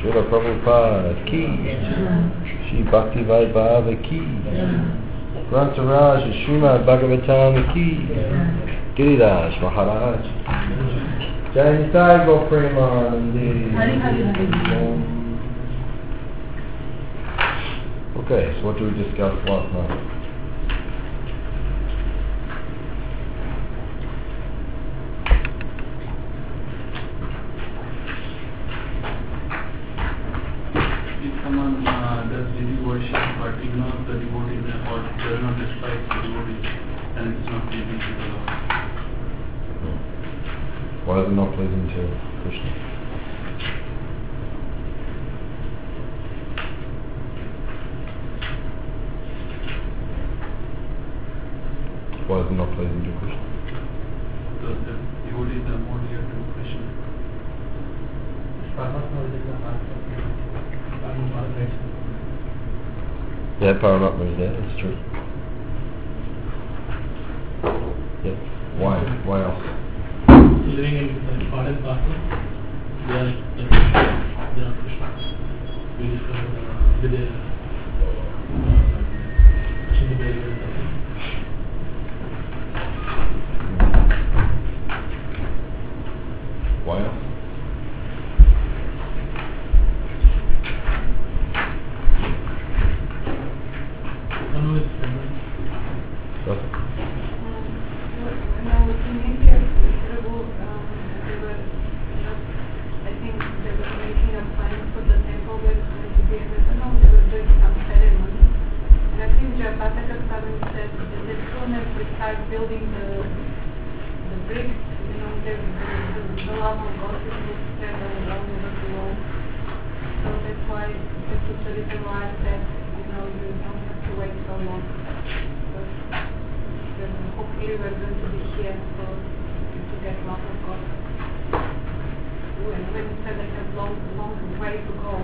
Srila Prabhupada ki, Shri Bhakti Vaibhava ki, Grantaraj Srimad Bhagavatam ki, Giriraj Maharaj. Jai Nitai Gaur Premanandi. Okay, so what did we discuss last night? If someone does daily worship but ignores the devotees or does not despise the devotees, then it's not pleasing to the Lord. Why is it not pleasing to Krishna? Why is it not pleasing to Krishna? Because the devotees are more dear to Krishna. Yeah, Paramatma is there, it's true. Yeah. Why? Why else? Living in the Pardon Pastor, they are Krishna. We discovered with the Why else? Building the bricks, the love of God is spread all over the world. So that's why the teacher is realized that you don't have to wait so long. Because hopefully we're going to be here to get love of God. When you said I have long way to go,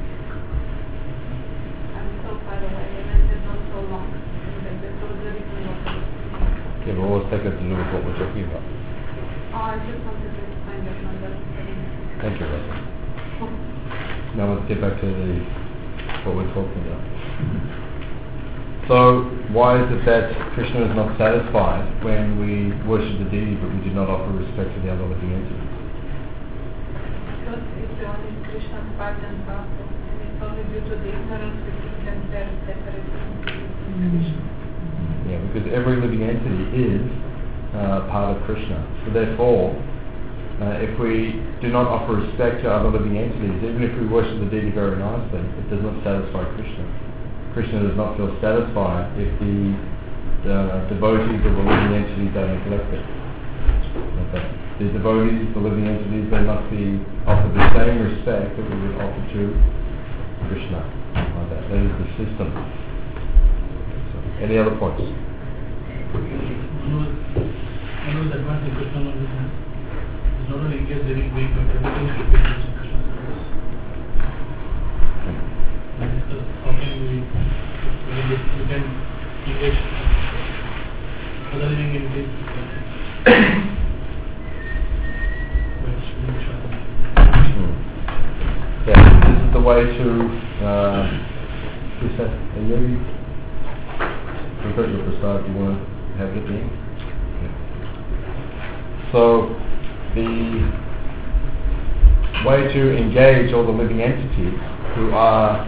I'm so far away, and I said not so long. And that's all the reason why. Yeah, but what's that got to do with what we're talking about? I just wanted to explain that number. Thank you, Russell. Now let's get back to what we're talking about. So, why is it that Krishna is not satisfied when we worship the deity but we do not offer respect to the other living entities? Because it's only Krishna's part and parcel, and it's only due to the ignorance we think that they're separate from Krishna. Yeah, because every living entity is part of Krishna. So therefore, if we do not offer respect to other living entities, even if we worship the deity very nicely, it does not satisfy Krishna. Krishna does not feel satisfied if the devotees of the living entities are neglected. Okay. The devotees of the living entities, they must be offered the same respect that we would offer to Krishna. Like that. That is the system. Any other points? One was advancing Krishna consciousness. It's not only engaged living being, but everything should be engaged in Krishna service. And how can we can engage other living entities? Yeah, this is the way to who said, and maybe Professor Prasad, do you want to have it in? Yeah. So the way to engage all the living entities who are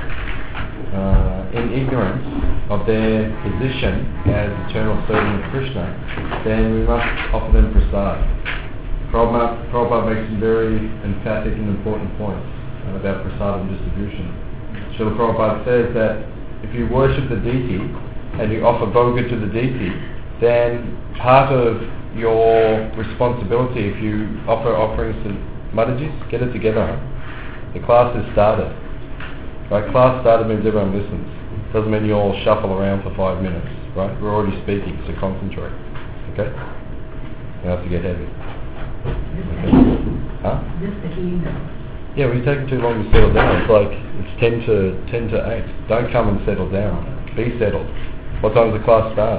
in ignorance of their position as eternal servant of Krishna, then we must offer them prasad. Prabhupada makes some very emphatic and important points about prasadam distribution. Srila Prabhupada says that if you worship the deity and you offer bhoga to the deity, then part of your responsibility, if you offer offerings to Mataji's, get it together. The class has started. Right? Class started means everyone listens. Doesn't mean you all shuffle around for 5 minutes. Right? We're already speaking, so concentrate. Okay? You have to get heavy. Okay. Huh? Just the key now. Yeah, when you're taking too long to settle down, it's like it's 10 to 8. Don't come and settle down. Be settled. What time does the class start?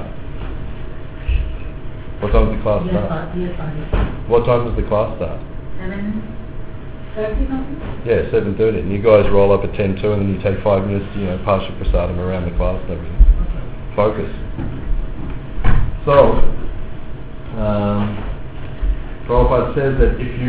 What time does the class start? Yes, what time does the class start? 7 Yeah, 7:30. And you guys roll up at 10:02, and then you take 5 minutes to, pass your prasadam around the class and everything. Focus. So, Prabhupada says that if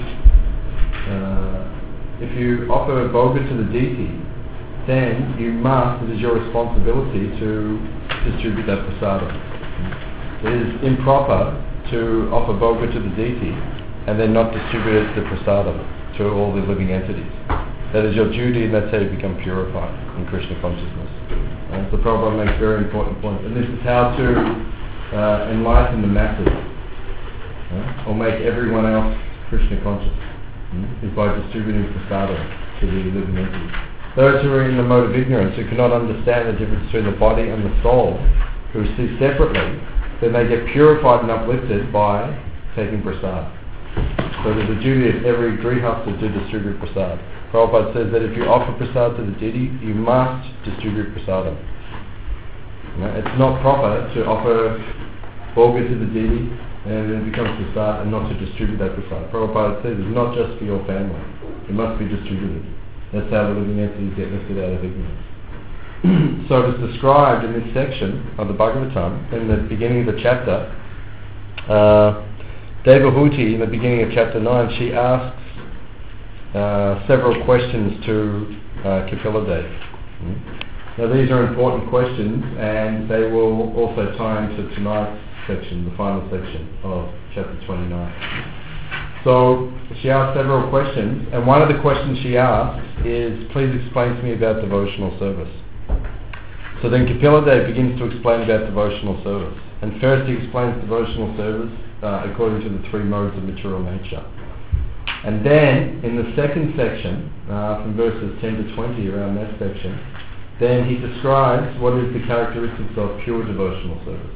you offer bhoga to the deity, then you must, it is your responsibility to distribute that prasadam. It is improper to offer bhoga to the deity and then not distribute the prasadam to all the living entities. That is your duty, and that's how you become purified in Krishna consciousness. So Prabhupada makes very important points. And this is how to enlighten the masses, or make everyone else Krishna conscious, is by distributing prasadam to the living entities. Those who are in the mode of ignorance, who cannot understand the difference between the body and the soul, who see separately, then they get purified and uplifted by taking prasad. So there's a duty of every grihastha to distribute prasad. Prabhupada says that if you offer prasad to the deity, you must distribute prasadam. It's not proper to offer bhoga to the deity and then it becomes prasad and not to distribute that prasad. Prabhupada says it's not just for your family. It must be distributed. That's how the living entities get lifted out of ignorance. So it is described in this section of the Bhagavatam, in the beginning of the chapter, Devahuti, in the beginning of chapter 9, she asks several questions to Kapila. Now these are important questions, and they will also tie into tonight's section, the final section of chapter 29. So she asked several questions, and one of the questions she asked is, please explain to me about devotional service. So then Kapila begins to explain about devotional service. And first he explains devotional service according to the 3 modes of material nature. And then in the second section, from verses 10 to 20, around that section, then he describes what is the characteristics of pure devotional service.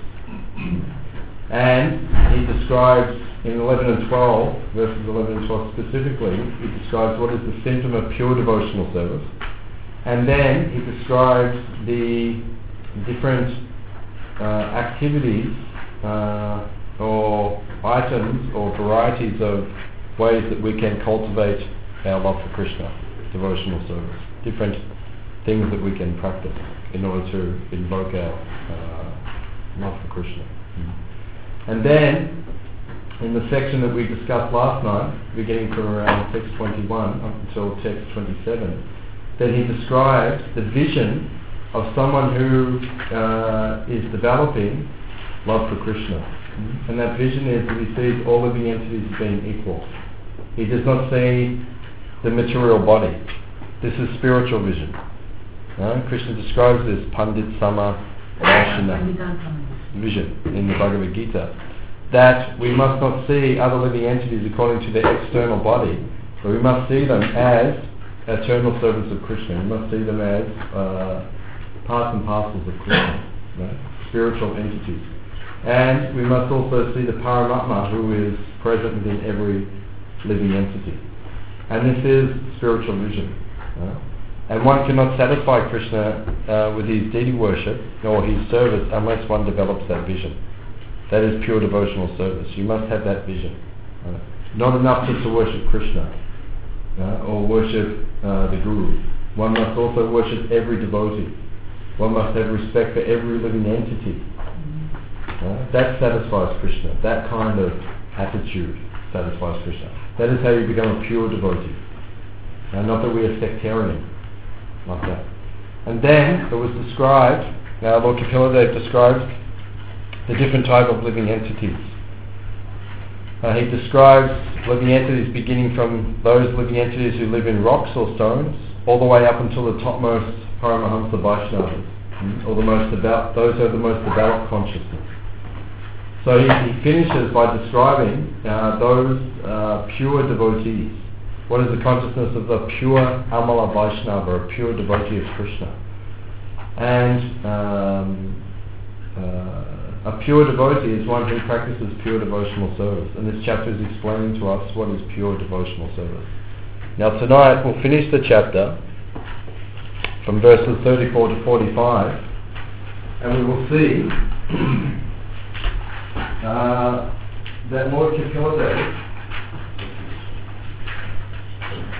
And he describes in 11 and 12, verses 11 and 12 specifically, he describes what is the symptom of pure devotional service. And then he describes the different activities or items or varieties of ways that we can cultivate our love for Krishna, devotional service. Different things that we can practice in order to invoke our love for Krishna. And then, in the section that we discussed last night, beginning from around text 21 up until text 27, then he describes the vision of someone who is developing love for Krishna. And that vision is that he sees all living entities as being equal. He does not see the material body. This is spiritual vision. Krishna describes this Pandit Sama Darshana vision in the Bhagavad Gita, that we must not see other living entities according to their external body, but we must see them as eternal servants of Krishna. We must see them as parts and parcels of Krishna, spiritual entities. And we must also see the Paramatma, who is present within every living entity. And this is spiritual vision. And one cannot satisfy Krishna with his deity worship or his service unless one develops that vision. That is pure devotional service. You must have that vision. Not enough just to worship Krishna or worship the Guru. One must also worship every devotee. One must have respect for every living entity. That satisfies Krishna. That kind of attitude satisfies Krishna. That is how you become a pure devotee. Not that we are sectarian. Like that. And then it was described, now Lord Kapila describes the different type of living entities. He describes living entities beginning from those living entities who live in rocks or stones, all the way up until the topmost Paramahamsa Vaishnavas, or those who have the most developed consciousness. So he finishes by describing those pure devotees. What is the consciousness of the pure Amala Vaishnava, or a pure devotee of Krishna? And a pure devotee is one who practices pure devotional service. And this chapter is explaining to us what is pure devotional service. Now tonight we'll finish the chapter from verses 34 to 45, and we will see that Lord Kapila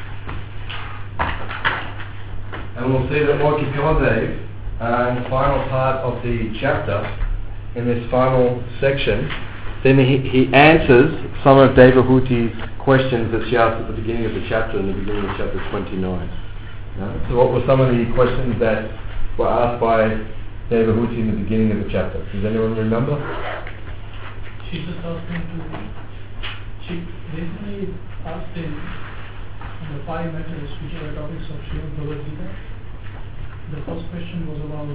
And we'll see that Lord Kapila in the final part of the chapter, in this final section, then he answers some of Devahuti's questions that she asked at the beginning of the chapter, in the beginning of chapter 29. So what were some of the questions that were asked by Devahuti in the beginning of the chapter? Does anyone remember? She just asked him she basically asked him on the 5 matters which are the topics of Srimad Bhagavad Gita. The first question was about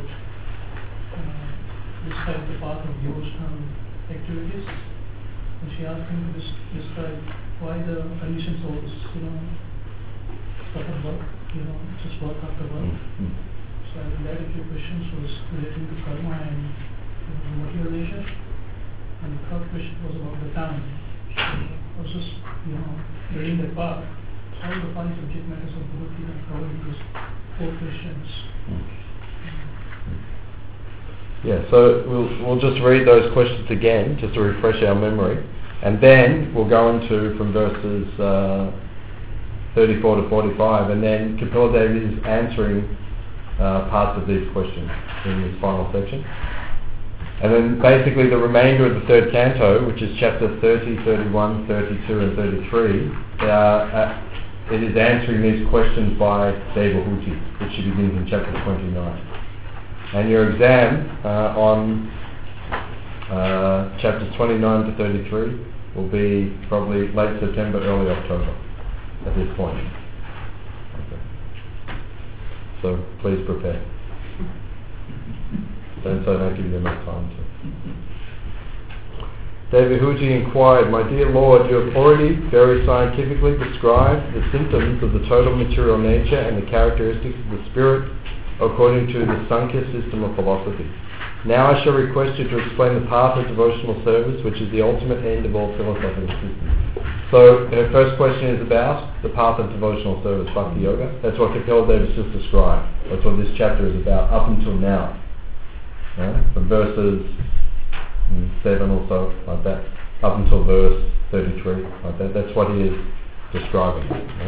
describe the path of devotional activities. And she asked him to describe why the conditioned souls, suffer work, just work after work. So I think that a few questions was relating to karma and material nature. And the third question was about the time. So I was just, reading that part. All the 5 subject matters of Bhagavad Gita are covered in those 4 questions. Yeah, so we'll just read those questions again, just to refresh our memory, and then we'll go into from verses 34 to 45, and then Kapila Dev is answering parts of these questions in this final section. And then basically the remainder of the 3rd canto, which is chapter 30, 31, 32 and 33, it is answering these questions by Devahuti, which she begins in chapter 29. And your exam on chapters 29 to 33 will be probably late September, early October at this point. Okay. So please prepare. Don't give you enough time to. Devahuti inquired, "My dear Lord, you have already very scientifically described the symptoms of the total material nature and the characteristics of the spirit according to the Sankhya system of philosophy. Now I shall request you to explain the path of devotional service, which is the ultimate end of all philosophical systems." So her first question is about the path of devotional service, Bhakti Yoga. That's what Kapila Dev has just described. That's what this chapter is about up until now. From verses 7 or so, like that, up until verse 33, like that. That's what he is describing.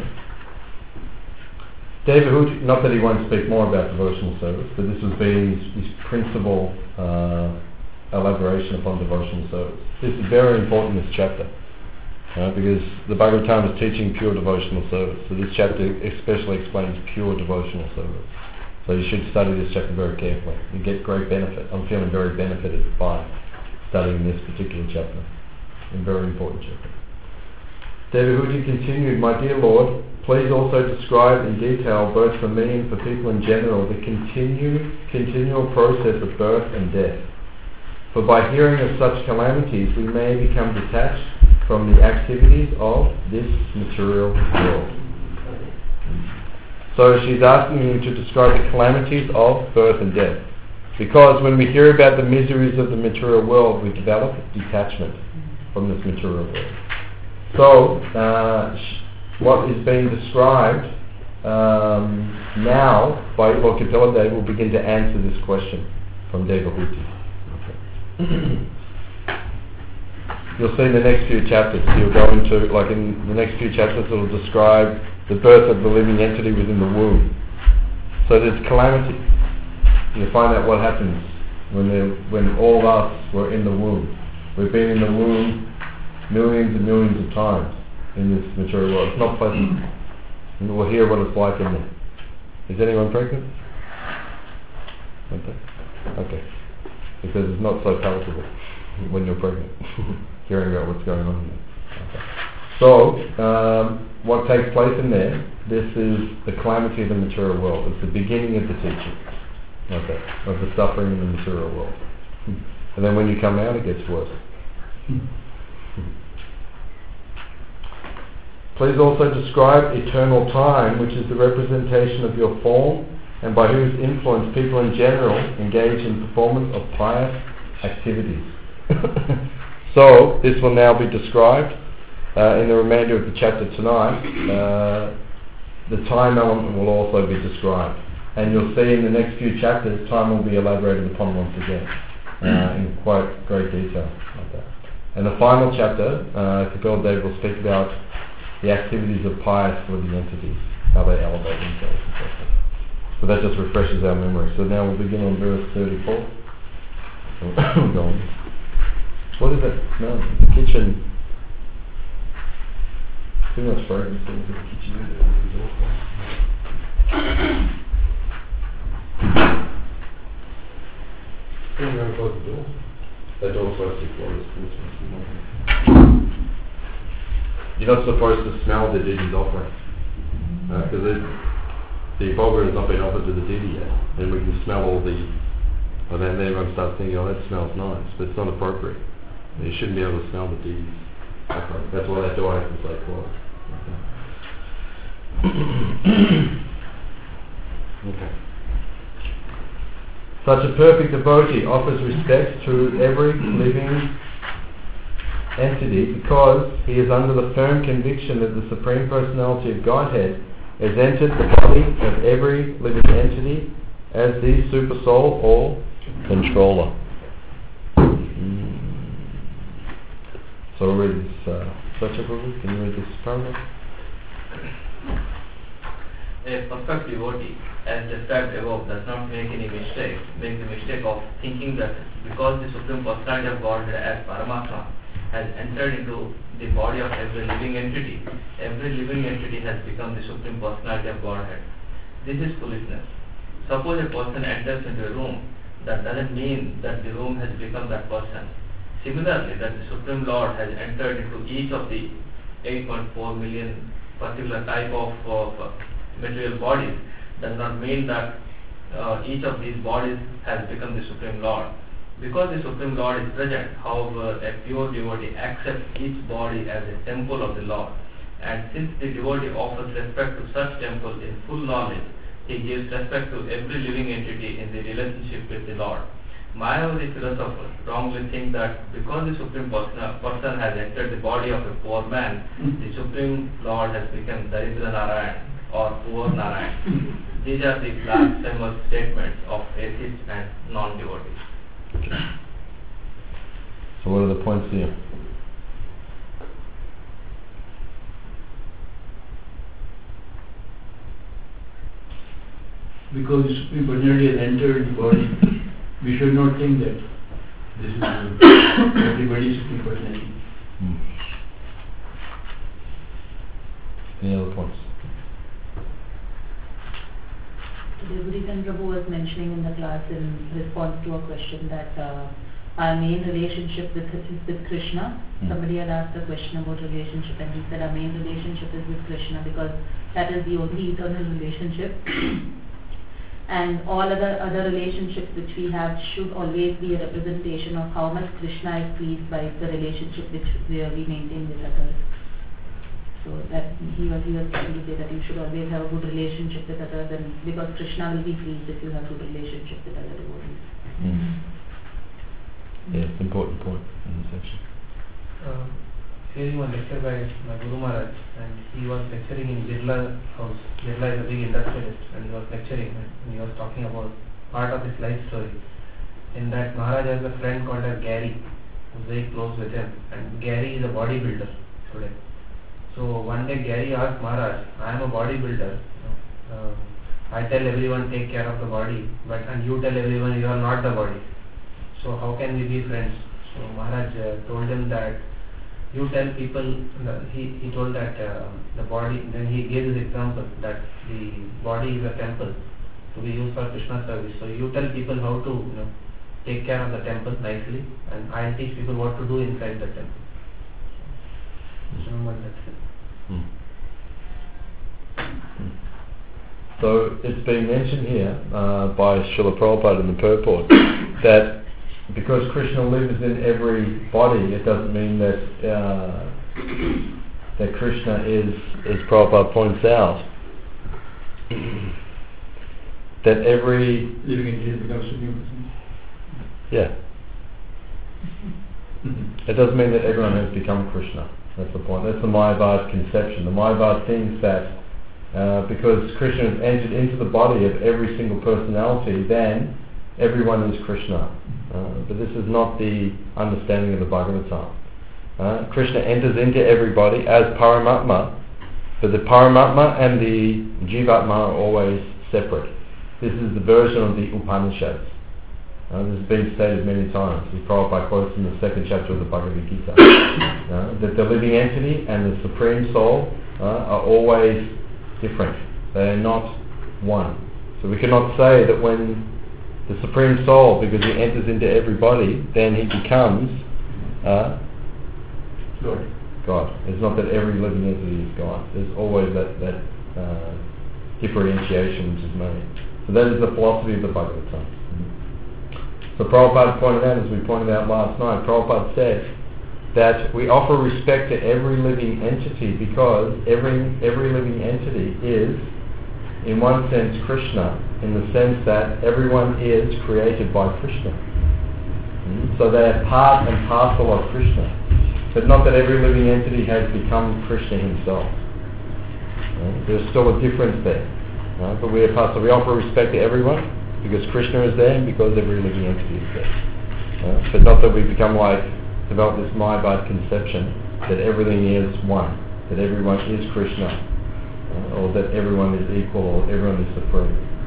Devahuti, not that he won't speak more about devotional service, but this has been his principal elaboration upon devotional service. This is very important, this chapter, because the Bhagavatam is teaching pure devotional service. So this chapter especially explains pure devotional service. So you should study this chapter very carefully. You get great benefit. I'm feeling very benefited by studying this particular chapter. A very important chapter. Devahuti continued, "My dear Lord, please also describe in detail, both for me and for people in general, the continual process of birth and death. For by hearing of such calamities, we may become detached from the activities of this material world." So she's asking him to describe the calamities of birth and death. Because when we hear about the miseries of the material world, we develop detachment from this material world. So, what is being described now by Lord Kapila Dev will begin to answer this question from Devahuti. Okay. You'll see in the next few chapters, he'll go into, like in the next few chapters, it'll describe the birth of the living entity within the womb. So there's calamity. You'll find out what happens when all of us were in the womb. We've been in the womb millions and millions of times in this material world. It's not pleasant. And we'll hear what it's like in there. Is anyone pregnant? Okay. Because it's not so palatable when you're pregnant, hearing about what's going on in there. Okay. So, what takes place in there, this is the calamity of the material world. It's the beginning of the teaching. Okay, of the suffering in the material world. And then when you come out, it gets worse. Please also describe eternal time, which is the representation of your form, and by whose influence people in general engage in performance of pious activities. So, this will now be described in the remainder of the chapter tonight. The time element will also be described. And you'll see in the next few chapters, time will be elaborated upon once again in quite great detail. Like that. And the final chapter, Kapila Dev will speak about the activities of pious living entities, how they elevate themselves and so forth. So that just refreshes our memory. So now we'll begin on verse 34. Go on. What is that smell? The kitchen. Too much fragrance in the kitchen. Can you go close the door? That door's supposed to close. You're not supposed to smell the deity's offering. Because the Bogger has not been offered to the deity yet. And we can smell all the... Well, then everyone starts thinking, oh, that smells nice. But it's not appropriate. You shouldn't be able to smell the deity's offering. That's why that door has to stay closed. Okay. Such a perfect devotee offers respect to every living entity because he is under the firm conviction that the Supreme Personality of Godhead has entered the body of every living entity as the Super Soul or controller. So I'll read this. Satyaprabhu, can you read this paragraph? A perfect devotee, as described above, does not make any mistake, makes the mistake of thinking that because the Supreme Personality of Godhead as Paramatma has entered into the body of every living entity has become the Supreme Personality of Godhead. This is foolishness. Suppose a person enters into a room, that doesn't mean that the room has become that person. Similarly, that the Supreme Lord has entered into each of the 8.4 million particular type of material bodies does not mean that each of these bodies has become the Supreme Lord. Because the Supreme Lord is present, however, a pure devotee accepts each body as a temple of the Lord. And since the devotee offers respect to such temple in full knowledge, he gives respect to every living entity in the relationship with the Lord. Mayavadi philosophers wrongly think that because the Supreme Person has entered the body of a poor man, the Supreme Lord has become Daridra Narayan or Poor Narayan. These are the blasphemous statements of atheists and non-devotees. So what are the points here? Because the Supreme Personality has entered the body, we should not think that this is everybody's Supreme Personality. Any other points? Devotee Prabhu was mentioning in the class in response to a question that our main relationship is with Krishna. Somebody had asked a question about relationship and he said our main relationship is with Krishna because that is the only eternal relationship. And all other relationships which we have should always be a representation of how much Krishna is pleased by the relationship which we maintain with others. So that he was trying to say that you should always have a good relationship with others, and because Krishna will be pleased if you have good relationship with other devotees. Yeah, it's an important point in this section. Hearing one lecture by my Guru Maharaj, and he was lecturing in Birla house. Birla is a big industrialist, and he was lecturing and he was talking about part of his life story. In that, Maharaj has a friend called as Gary, who's very close with him, and Gary is a bodybuilder today. So one day Gary asked Maharaj, I am a bodybuilder. I tell everyone take care of the body, and you tell everyone you are not the body. So how can we be friends? So Maharaj told him that you tell people, he told that the body, then he gave this example that the body is a temple to be used for Krishna service. So you tell people how to take care of the temple nicely, and I'll teach people what to do inside the temple. So it's being mentioned here by Srila Prabhupada in the purport that because Krishna lives in every body, it doesn't mean that that Krishna is, as Prabhupada points out, that every living entity becomes Supreme Person. Yeah. It doesn't mean that everyone has become Krishna. That's the point. That's the Mayavad conception. The Mayavad thinks that because Krishna has entered into the body of every single personality, then everyone is Krishna. But this is not the understanding of the Bhagavatam. Krishna enters into everybody as Paramatma, but the Paramatma and the Jivatma are always separate. This is the version of the Upanishads. This has been stated many times. Prabhupada quotes in the second chapter of the Bhagavad Gita that the living entity and the Supreme Soul are always different. They are not one. So we cannot say that when the Supreme Soul, because he enters into everybody, then he becomes God. It's not that every living entity is God. There's always that differentiation which is made. So that is the philosophy of the Bhagavatam. So Prabhupada pointed out, as we pointed out last night, Prabhupada said that we offer respect to every living entity because every living entity is, in one sense, Krishna, in the sense that everyone is created by Krishna. So they are part and parcel of Krishna. But not that every living entity has become Krishna himself. There's still a difference there. But we are part, so we offer respect to everyone because Krishna is there and because every living entity is there. But not that we become develop this Mayavad conception that everything is one, that everyone is Krishna, or that everyone is equal, or everyone is supreme.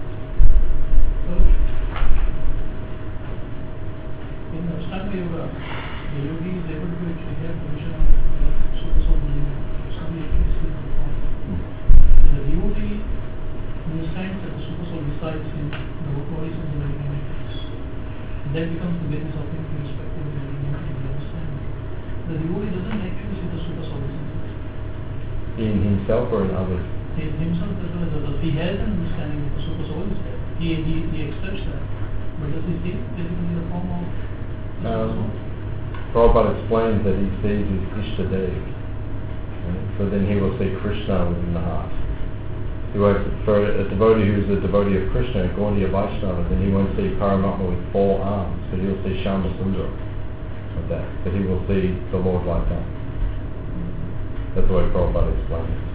In Ashtanga Yoga, the yogi is able to actually get vision of Super Soul being. Somebody actually sees the form. The devotee understands that the Super Soul resides in the bodies of the living entities. That becomes the basis of him to respect the living entities. The devotee doesn't actually see the Super Soul In himself or in others? In himself as well as others. He has an understanding that the Super Soul is there. He accepts that. But does he see basically the form of the Super Soul? Prabhupada explains that he sees his Ishta Devi. So then he will see Krishna within the heart. For a devotee who is a devotee of Krishna, a Gaudiya Vaishnava, then he won't see Paramatma with 4 arms, but he'll see Shama Sundara like that. But he will see the Lord like that. That's the way Prabhupada explains it.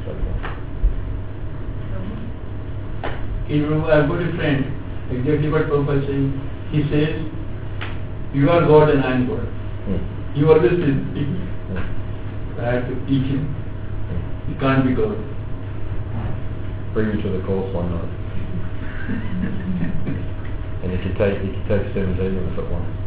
I've got a friend, exactly what Prabhupada is saying. He says, you are God and I am God. He always says, I have to teach him. He can't be God. Bring you to the course one night. And he can take 17 of us at once.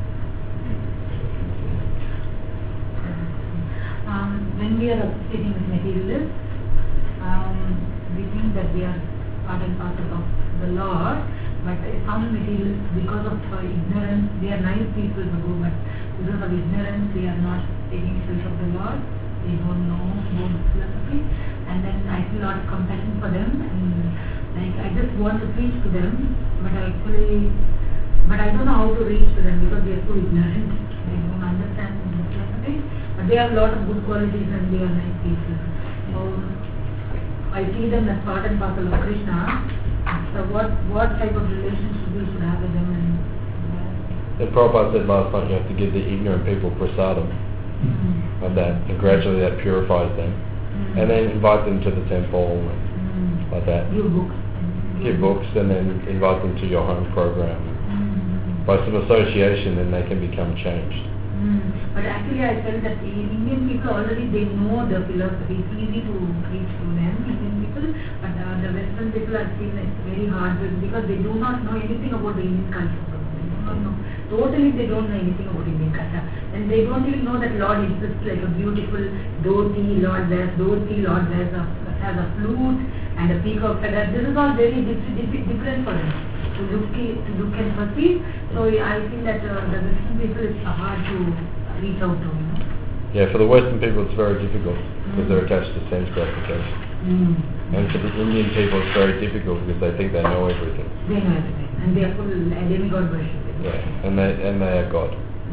When we are associating with materialists, we think that we are part and parcel of the Lord, but some materialists, because of ignorance, they are nice people to go, but because of ignorance, they are not taking place of the Lord. They don't know about philosophy, and then I feel a lot of compassion for them, and I just want to preach to them, but I don't know how to reach to them because they are so ignorant. They don't understand the philosophy, but they have a lot of good qualities and they are nice people. So I see them as part and parcel of Krishna. So what type of relationship we should have with them? And Prabhupada said last night you have to give the ignorant people prasadam. Like that, and gradually that purifies them. And then invite them to the temple and like that. Give books and then invite them to your home program. By some association, then they can become changed. But actually I felt that the Indian people already, they know the philosophy. It's easy to preach to them, Indian people, but the Western people are seen it's very hard because they do not know anything about the Indian culture. They do not know. Totally they don't know anything about Indian culture. And they don't even know that Lord exists like a beautiful dhoti, Lord wears has a flute and a peacock feather. This is all very different for them to look and perceive. So I feel that the Western people it's hard to reach out to. Yeah, for the Western people it's very difficult because they're attached to sense gratification. And for the Indian people it's very difficult because they think they know everything. They know everything, and they are full demigod worship. Yeah, and they are God.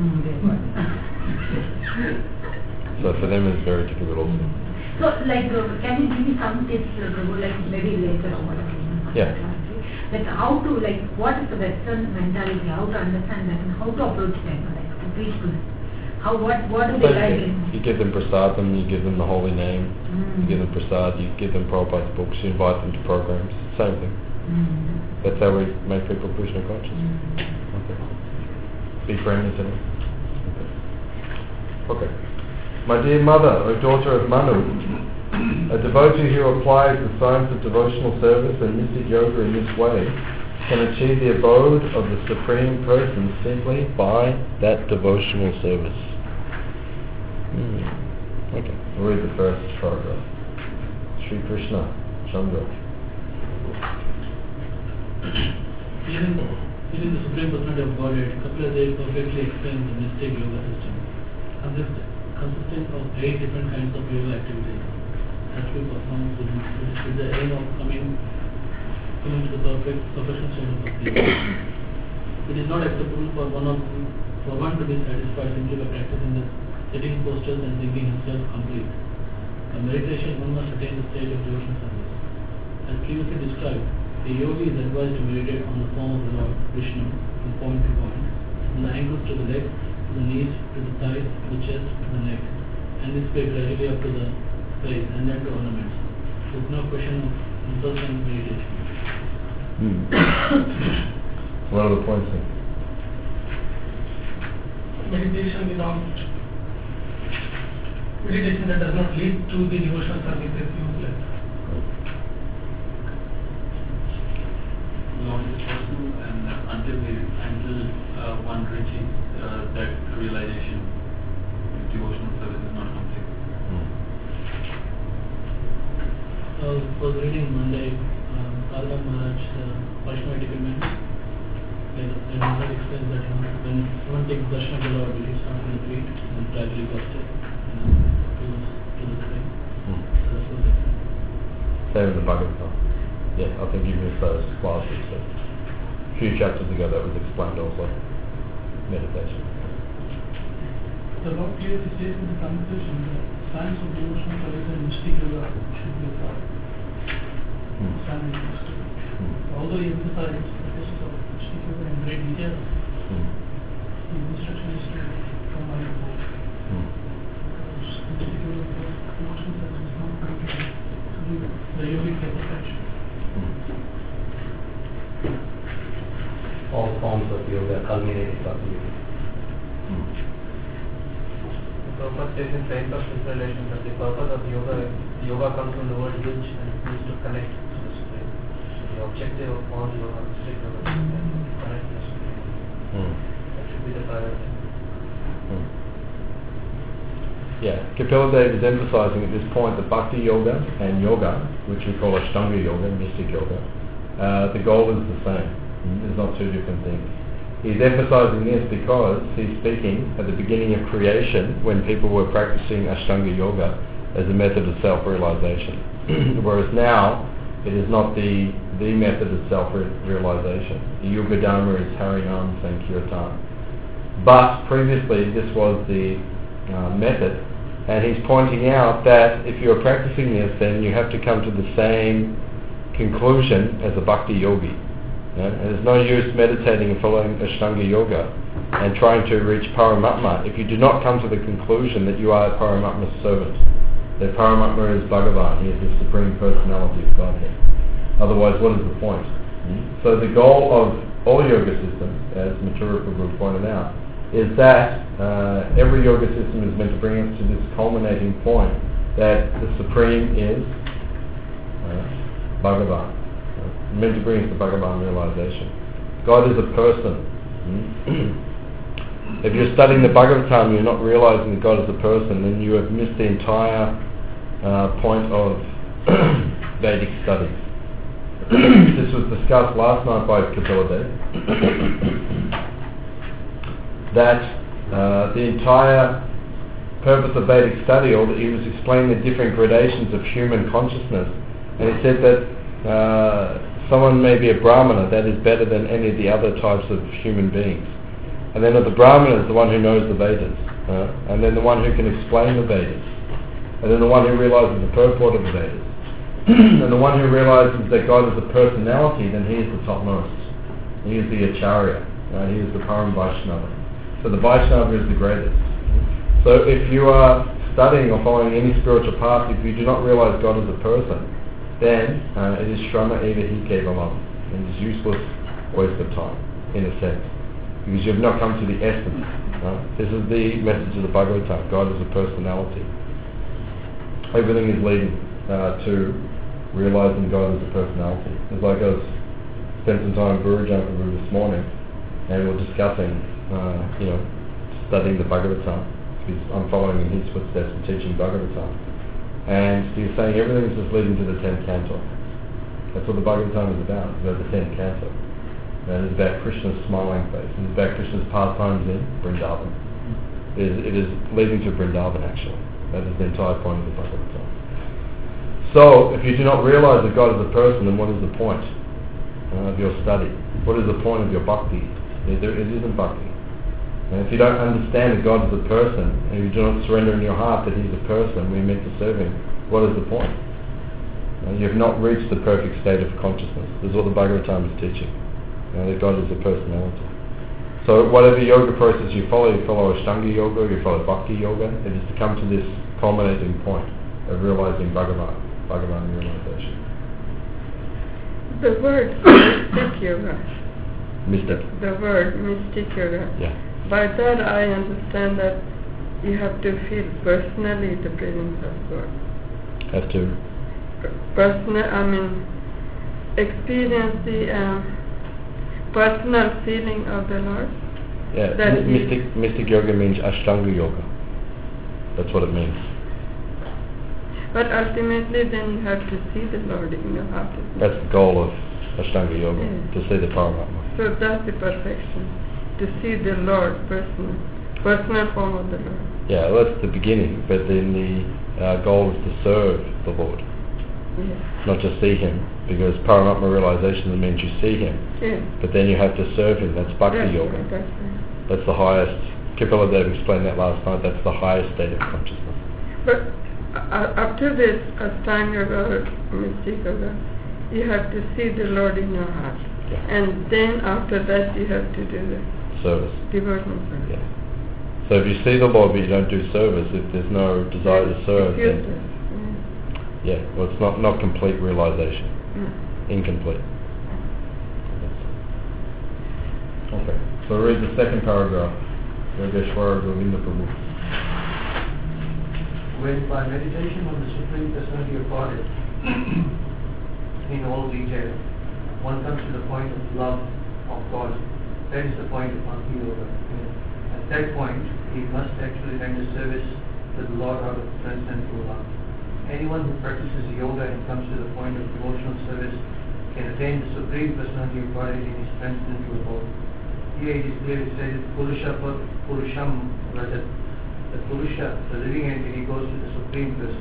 So for them it's very difficult also. So can you give me some tips, maybe later or whatever? Yeah. How to, what is the Western mentality, how to understand that and how to approach them, to preach to them? What do they like? You give them prasadam, you give them the holy name, you give them prasad, you give them Prabhupada's books, you invite them to programs, same thing. That's how we make people Krishna conscious. Okay. Be friendly to them. Okay. My dear mother, O daughter of Manu, a devotee who applies the science of devotional service and mystic yoga in this way can achieve the abode of the Supreme Person simply by that devotional service. Okay, we'll read the first paragraph. Sri Krishna, Chandra. Hearing the Supreme Personality of Godhead, Kapila Dev perfectly explains the mystic yoga system, consisting of 8 different kinds of yoga activities that we perform with the aim of coming to the perfection state of bhakti. It is not acceptable for one to be satisfied simply by practicing the sitting postures and thinking himself complete. By meditation, one must attain the stage of devotion service. As previously described, the yogi is advised to meditate on the form of the Lord Vishnu from point to point, from the ankles to the legs, to the knees, to the thighs, to the chest, to the neck, and this way gradually up to the face and then to ornaments. There is no question of incessant meditation. What are the points then? Meditation that does not lead to the devotional service is useless. Lord is personal, and until one reaches that realization, devotional service is not complete. I was reading Monday Kalram Maharaj Vaishnava Etiquette. The Maharaj explains that when one takes darshan of the Lord, it starts from the feet and gradually goes to the sky. So that's what they say. Same in the Bhagavatam. Yeah, I think you missed those classes. So a few chapters ago that was explained also. Meditation. The Lord clearly says in the conclusion that science of devotional service and mystic yoga should be apart. Although he emphasized the process of mystic yoga in great detail, the instruction is to combine both. Because mystic yoga for devotional service is not going to give the yogic perfection. All forms of yoga culminating bhakti yoga. Prabhupada says in Science of Civilization that the purpose of yoga comes from the word yuj, and it means to connect to the Supreme. So the objective of all yoga, strict yoga, is to connect to the Supreme. That should be the priority. Yeah, Kapila Dev is emphasizing at this point that Bhakti Yoga and Yoga, which we call Ashtanga Yoga, mystic yoga, the goal is the same. It's not two different things. He's emphasizing this because he's speaking at the beginning of creation when people were practicing Ashtanga Yoga as a method of self-realization. Whereas now, it is not the method of self-realization. The Yuga Dharma is Harinam Sankirtan. But previously, this was the method, and he's pointing out that if you're practicing this, then you have to come to the same conclusion as a Bhakti Yogi. And there's no use meditating and following Ashtanga Yoga and trying to reach Paramatma if you do not come to the conclusion that you are Paramatma's servant. That Paramatma is Bhagavan, he is the Supreme Personality of Godhead. Otherwise, what is the point? So the goal of all yoga systems, as Mathura Prabhu pointed out, is that every yoga system is meant to bring us to this culminating point that the Supreme is Bhagavan. Meant to bring us to Bhagavan realization. God is a person. If you're studying the Bhagavatam, you're not realizing that God is a person, then you have missed the entire point of Vedic studies. This was discussed last night by Kapila Dev. That the entire purpose of Vedic study, or that he was explaining the different gradations of human consciousness, and he said that someone may be a Brahmana, that is better than any of the other types of human beings. And then the Brahmana is the one who knows the Vedas, and then the one who can explain the Vedas, and then the one who realizes the purport of the Vedas, and the one who realizes that God is a personality, then he is the topmost. He is the Acharya, he is the Param Vaishnava. So the Vaishnava is the greatest. So if you are studying or following any spiritual path, if you do not realize God as a person, then it is Shrama Eva Hi Kevalam. It is useless waste of time, in a sense, because you have not come to the essence. This is the message of the Bhagavatam. God is a personality. Everything is leading to realizing God as a personality. It's like I was spent some time in Guru Jankaru this morning, and we're discussing, studying the Bhagavatam, because I'm following in his footsteps and teaching Bhagavatam. And he was saying everything is just leading to the 10th canto. That's what the Bhagavatam is about. It's about the 10th canto. And it's about Krishna's smiling face. It's about Krishna's pastimes in Vrindavan. It is leading to Vrindavan, actually. That is the entire point of the Bhagavatam. So, if you do not realize that God is a person, then what is the point of your study? What is the point of your bhakti? It isn't bhakti. And if you don't understand that God is a person, and you do not surrender in your heart that He's a person, we're meant to serve Him, what is the point? You have not reached the perfect state of consciousness. This is what the Bhagavatam is teaching. That God is a personality. So whatever yoga process you follow Ashtanga yoga, you follow Bhakti yoga, it is to come to this culminating point of realizing Bhagavan realization. The word mystic yoga. Mystic. The word mystic yoga. Yeah. By that I understand that you have to feel personally the presence of God. Have to? Experience the personal feeling of the Lord. Yeah, mystic yoga means Ashtanga yoga. That's what it means. But ultimately then you have to see the Lord in your heart. That's the goal of Ashtanga yoga, to see the Paramatma. So that's the perfection, to see the Lord personal form of the Lord. Yeah, well, that's the beginning, but then the goal is to serve the Lord. Yes. Not just see Him, because Paramatma realization means you see Him. Yes. But then you have to serve Him. That's Bhakti yoga. Right, that's right. That's the highest. Kapila Dev explained that last night. That's the highest state of consciousness. But after this Ashtanga yoga or mystic yoga, you have to see the Lord in your heart. Yeah. And then after that you have to do the Service. devotional service. Yeah. So if you see the Lord but you don't do service, if there's no desire to serve, then well, it's not complete realization. Incomplete. Okay. So read the second paragraph. Yogeshwara Govinda Prabhu. When by meditation on the Supreme Personality of Godhead in all detail, one comes to the point of love of God, that is the point of Bhakti Yoga. At that point, he must actually render service to the Lord out of transcendental love. Anyone who practices yoga and comes to the point of devotional service can attain the Supreme Personality of Godhead in his transcendental abode. Here it is clearly stated, Purusham Rajat. The Purusha, the living entity, goes to the Supreme Person.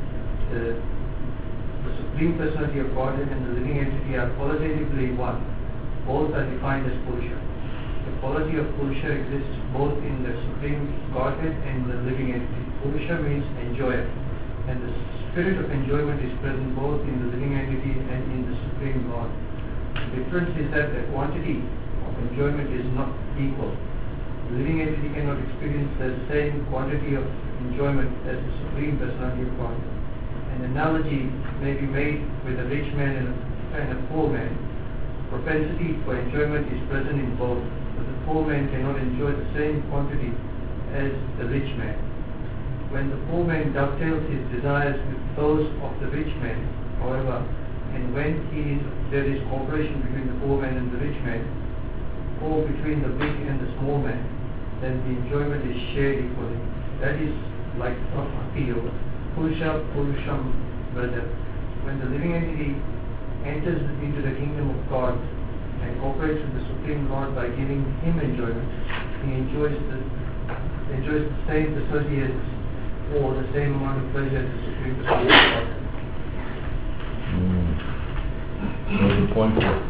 The Supreme Personality of Godhead and the living entity are qualitatively one. Both are defined as Purusha. The quality of Purusha exists both in the Supreme Godhead and the living entity. Purusha means enjoyer, and the spirit of enjoyment is present both in the living entity and in the Supreme Lord. The difference is that the quantity of enjoyment is not equal. The living entity cannot experience the same quantity of enjoyment as the Supreme Personality of God. An analogy may be made with a rich man and a poor man. Propensity for enjoyment is present in both, but the poor man cannot enjoy the same quantity as the rich man. When the poor man dovetails his desires with those of the rich man, however, and when there is cooperation between the poor man and the rich man, or between the big and the small man, then the enjoyment is shared equally. That is like Bhakti Yoga. Purusha Purusham Vrajat. When the living entity enters into the kingdom of God and cooperates with the Supreme Lord by giving him enjoyment, he enjoys the same facility as, or the same amount of pleasure as the Supreme Personality of God. What's the point for?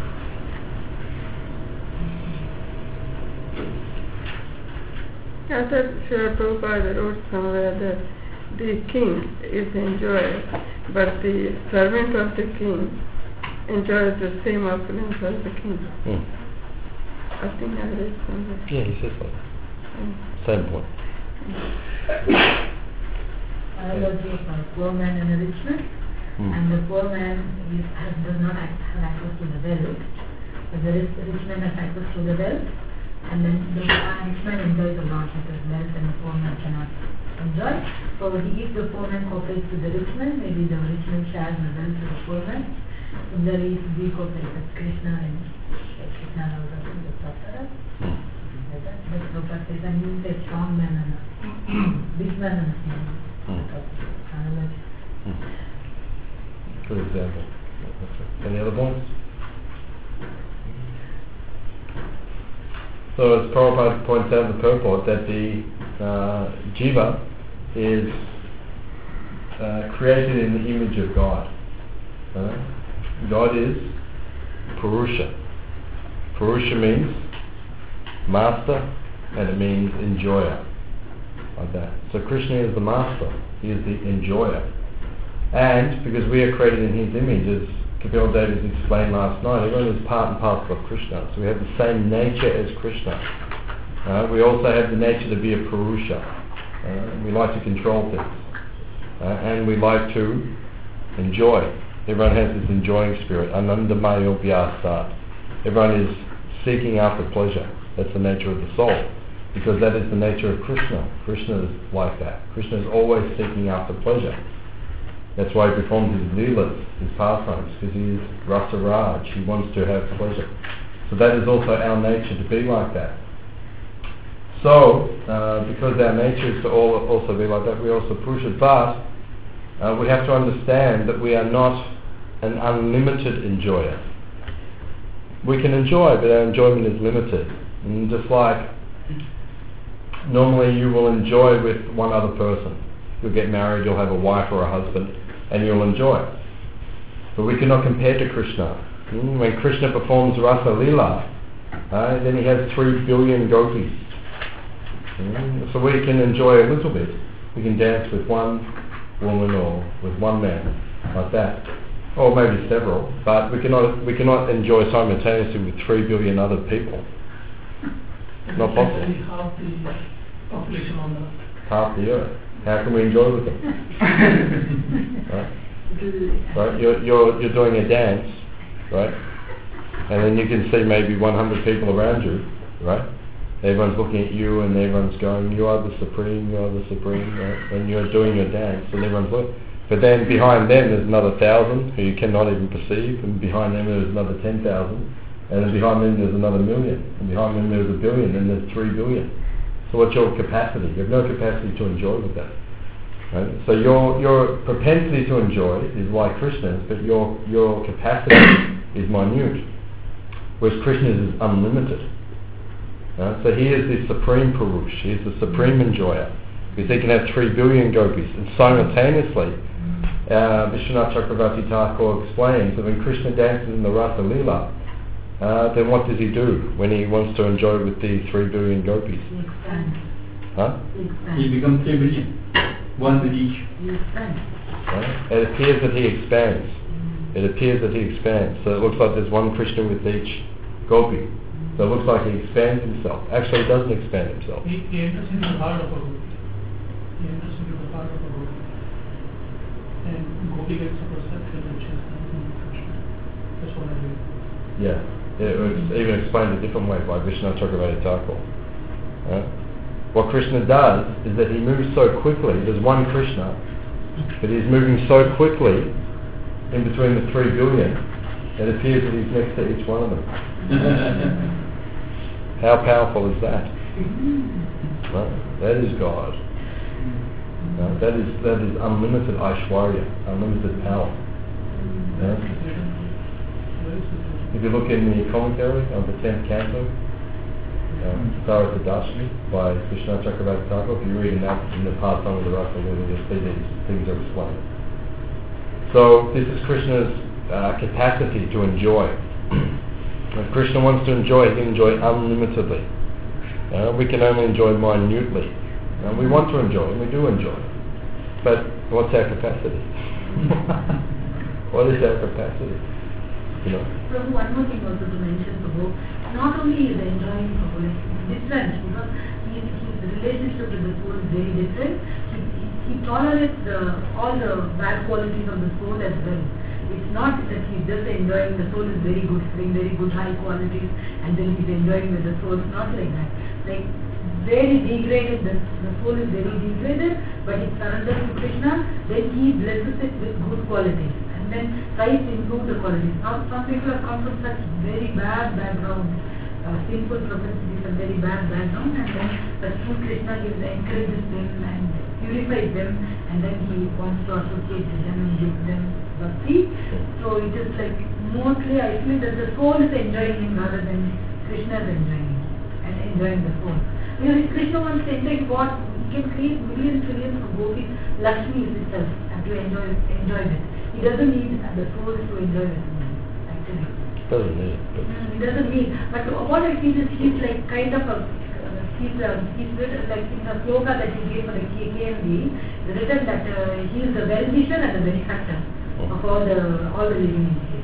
I thought Srila Prabhupada wrote somewhere that the king is the enjoyer, but the servant of the king enjoys the same opulence as the king. I think I read somewhere. Yeah, he says that. Same point. Analogy of a poor man and a rich man, and the poor man does not have access to the wealth, but the rich man has access to the wealth, and then the rich man enjoys a lot of his wealth and the poor man cannot enjoy. So if the poor man cooperates with the rich man, maybe the rich man shares the wealth with the poor man, Sundari is weak of like Krishna and Krishna and all that stuff. But Prabhupada says, and he is a strong man and a big man and analogy. Good example. Any other points? So as Prabhupada points out in the purport that the jiva is created in the image of God. God is Purusha. Purusha means master and it means enjoyer. Like that. So Krishna is the master. He is the enjoyer. And because we are created in his image, as Kapil Davis explained last night, everyone is part and parcel of Krishna. So we have the same nature as Krishna. We also have the nature to be a Purusha. We like to control things. And we like to enjoy. Everyone has this enjoying spirit. Anandamayo vyasa. Everyone is seeking after pleasure. That's the nature of the soul. Because that is the nature of Krishna. Krishna is like that. Krishna is always seeking after pleasure. That's why he performs his leelas, his pastimes, because he is Rasa Raj. He wants to have pleasure. So that is also our nature to be like that. So, because our nature is to also be like that, we also push it. But we have to understand that we are not an unlimited enjoyer. We can enjoy, but our enjoyment is limited. And just like normally you will enjoy with one other person. You'll get married, you'll have a wife or a husband, and you'll enjoy. But we cannot compare to Krishna. When Krishna performs Rasa Leela, then he has 3 billion gopis. So we can enjoy a little bit. We can dance with one woman or with one man, like that. Or maybe several, but we cannot enjoy simultaneously with 3 billion other people. Not possible. Half the population on the half the earth. How can we enjoy with them? Right? You're doing a dance, right? And then you can see maybe 100 people around you, right? Everyone's looking at you and everyone's going, you are the supreme, right? And you're doing your dance and everyone's looking. But then behind them there's another 1,000 who you cannot even perceive, and behind them there's another 10,000, and then behind them there's another 1,000,000, and behind them there's 1 billion, and there's 3 billion. So what's your capacity? You have no capacity to enjoy with that. Right? So your propensity to enjoy is like Krishna's, but your capacity is minute. Whereas Krishna's is unlimited. So he is the supreme Purush, he is the supreme enjoyer. Because he can have 3 billion gopis. And simultaneously, Vishwanath Chakravarti Thakur explains that when Krishna dances in the Rasa Leela, then what does he do when he wants to enjoy with the 3 billion gopis? He expands. Huh? He becomes 3 billion. One with each. He expands. Right? It appears that he expands. It appears that he expands. So it looks like there's one Krishna with each gopi. So it looks like he expands himself. Actually, he doesn't expand himself. He enters into the heart of a gopi. He enters into the heart of a gopi. And gopi gets a perception which is Krishna. That's what I read. Yeah. It's even explained a different way by Vishwanath Chakravarti Thakur. What Krishna does is that he moves so quickly. There's one Krishna, but he's moving so quickly in between the 3 billion, it appears that he's next to each one of them. How powerful is that? That is God. That is unlimited Aishwarya, unlimited power. If you look in the commentary of the 10th canto, Sarasa Dashmi by Vishwanath Chakravarti Thakur, if you read in the pastime of the Rasa Leela, you'll see these things are explained. So this is Krishna's capacity to enjoy. If Krishna wants to enjoy, he can enjoy unlimitedly. We can only enjoy minutely. We want to enjoy, and we do enjoy. But what's our capacity? What is our capacity? You know? Prabhu, one more thing also to mention, Prabhu. Not only is enjoying Prabhu, it's different because his relationship with the soul is very different. He tolerates all the bad qualities of the soul as well. It's not that he's just enjoying the soul is very good, having very good high qualities, and then he's enjoying with the soul. It's not like that. Like very degraded, the soul is very degraded, but he surrenders to Krishna, then he blesses it with good qualities. And then tries to improve the qualities. Now, some people have come from such very bad background, simple propensities and very bad background, and then the true Krishna encourages them and purifies them, and then he wants to associate with them and give them bhakti. So it is like mostly I feel that the soul is enjoying him rather than Krishna is enjoying him and enjoying the soul. Because if Krishna wants to enjoy what, he can create millions, trillions of gopis, Lakshmi itself, and to enjoy it. He doesn't need the soul to enjoy it, actually. Doesn't need. He doesn't need. But what I feel is he's like kind of a, he's written like in the sloka that he gave for the KMV, it's written that he is the well-wisher and the benefactor of all the living entities.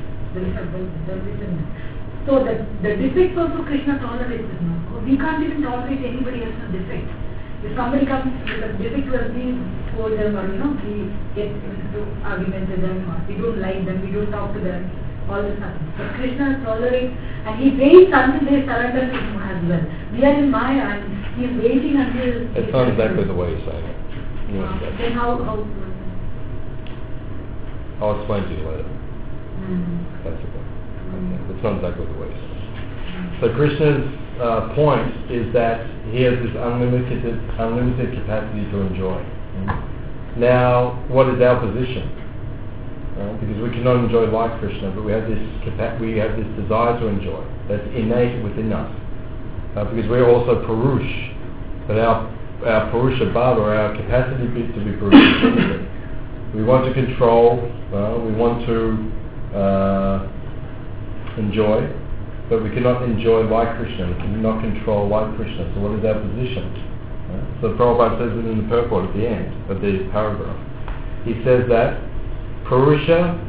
So the defects also Krishna tolerates it now. We can't even tolerate anybody else's defect. If somebody comes with a defect where we scold them or we get into arguments with them, or we don't like them, we don't talk to them, all this happens. But Krishna tolerates and he waits until they surrender to him as well. We are in Maya and he is waiting until... It's not exactly the way you say it. Then how I'll explain to you later. Basically. It's not exactly the way you say it. So Krishna's point is that he has this unlimited capacity to enjoy. Now, what is our position? Because we cannot enjoy like Krishna, but we have this desire to enjoy that's innate within us. Because we're also Purush, but our Purusha Bhava, or our capacity to be Purush, is limited. We want to control, we want to enjoy, but we cannot enjoy like Krishna, we cannot control like Krishna. So what is our position? So Prabhupada says it in the purport at the end of the paragraph. He says that Purusham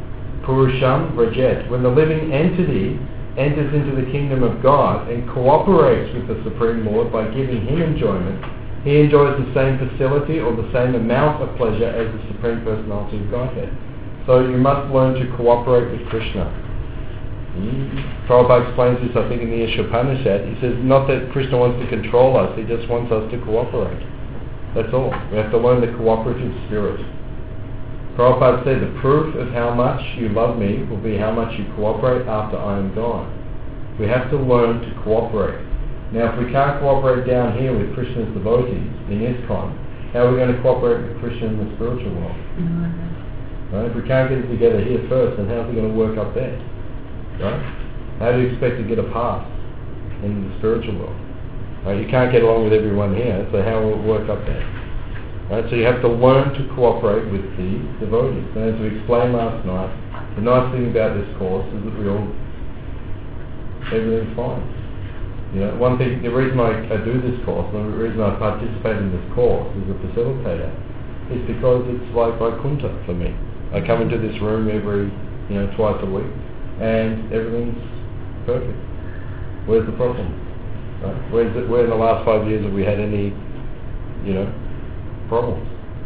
Rajet, when the living entity enters into the kingdom of God and cooperates with the Supreme Lord by giving him enjoyment, he enjoys the same facility or the same amount of pleasure as the Supreme Personality of Godhead. So you must learn to cooperate with Krishna. Prabhupada explains this, I think, in the Ishopanishad. He says, not that Krishna wants to control us, he just wants us to cooperate. That's all. We have to learn the cooperative spirit. Prabhupada said, the proof of how much you love me will be how much you cooperate after I am gone. We have to learn to cooperate. Now, if we can't cooperate down here with Krishna's devotees in ISKCON, how are we going to cooperate with Krishna in the spiritual world? Right? If we can't get it together here first, then how are we going to work up there? Right? How do you expect to get a pass in the spiritual world? Right? You can't get along with everyone here, so how will it work up there? Right? So you have to learn to cooperate with the devotees. And as we explained last night, the nice thing about this course is that everything's fine. One thing, the reason I do this course, the reason I participate in this course as a facilitator, is because it's like Vaikuntha for me. I come into this room every, twice a week, and everything's perfect. Where's the problem? Right? Where in the last 5 years have we had any, problems?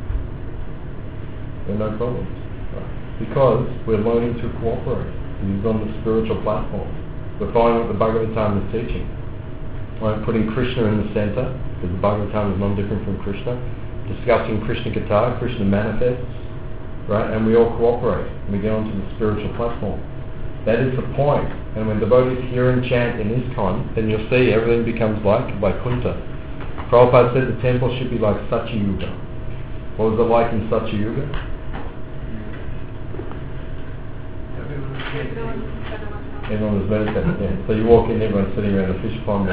There are no problems. Right? Because we're learning to cooperate. It's on the spiritual platform. We're following what the Bhagavatam is teaching. Right? Putting Krishna in the center, because the Bhagavatam is non different from Krishna. Discussing Krishna Katha, Krishna manifests, right? And we all cooperate. We get onto the spiritual platform. That is the point. And when devotees hear and chant in ISKCON, then you'll see everything becomes like Vaikuntha. Prabhupada said the temple should be like Satyuga. What was it like in Satyuga? Everyone was meditating. Yeah. So you walk in, everyone's sitting around a fish pond.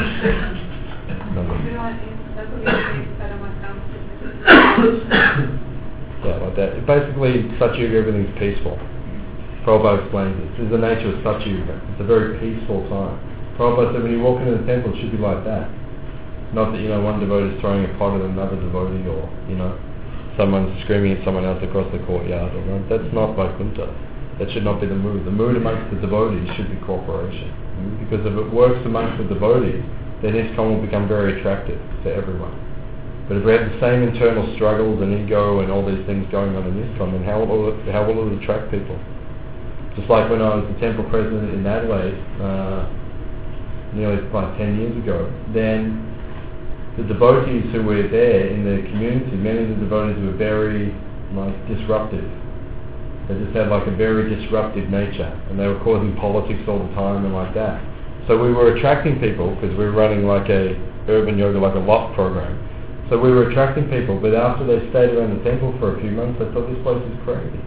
Yeah, like that. Basically, Satyuga, everything's peaceful. Prabhupada explains this. This is the nature of Satyuga. It's a very peaceful time. Prabhupada said when you walk into the temple, it should be like that. Not that, one devotee is throwing a pot at another devotee, or, someone's screaming at someone else across the courtyard. Or that's not Vaikuntha. That should not be the mood. The mood amongst the devotees should be cooperation. Because if it works amongst the devotees, then ISKCON will become very attractive to everyone. But if we have the same internal struggles and ego and all these things going on in ISKCON, then how will it attract people? Just like when I was the temple president in Adelaide, nearly 10 years ago, then the devotees who were there in the community, many of the devotees were very disruptive. They just had like a very disruptive nature, and they were causing politics all the time and like that. So we were attracting people because we were running like a urban yoga, like a loft program. So we were attracting people, but after they stayed around the temple for a few months, they thought this place is crazy.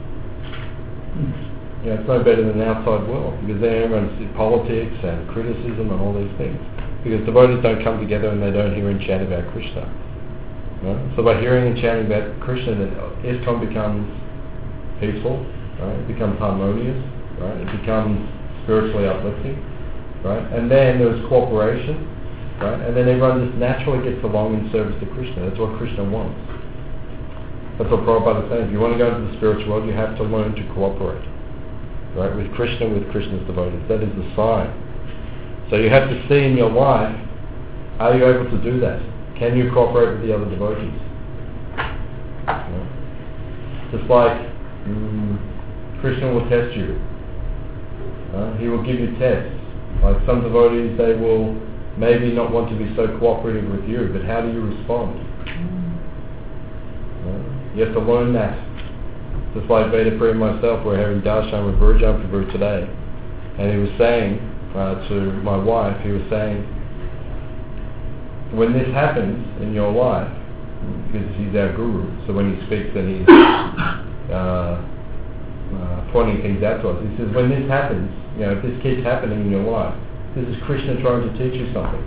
It's no better than the outside world, because there everyone's politics and criticism and all these things. Because devotees don't come together and they don't hear and chant about Krishna. So by hearing and chanting about Krishna, then ISKCON becomes peaceful, right? It becomes harmonious, right? It becomes spiritually uplifting, right? And then there's cooperation, right? And then everyone just naturally gets along in service to Krishna. That's what Krishna wants. That's what Prabhupada is saying. If you want to go into the spiritual world, you have to learn to cooperate, right? With Krishna, with Krishna's devotees. That is the sign. So you have to see in your life, are you able to do that? Can you cooperate with the other devotees? Just like Krishna will test you. He will give you tests. Like some devotees, they will maybe not want to be so cooperative with you, but how do you respond? You have to learn that. Just like Veda Priya and myself, we're having darshan with Burjan Prabhu today, and he was saying to my wife, he was saying, when this happens in your life, because he's our guru, so when he speaks then he's pointing things out to us. He says, when this happens, if this keeps happening in your life, this is Krishna trying to teach you something.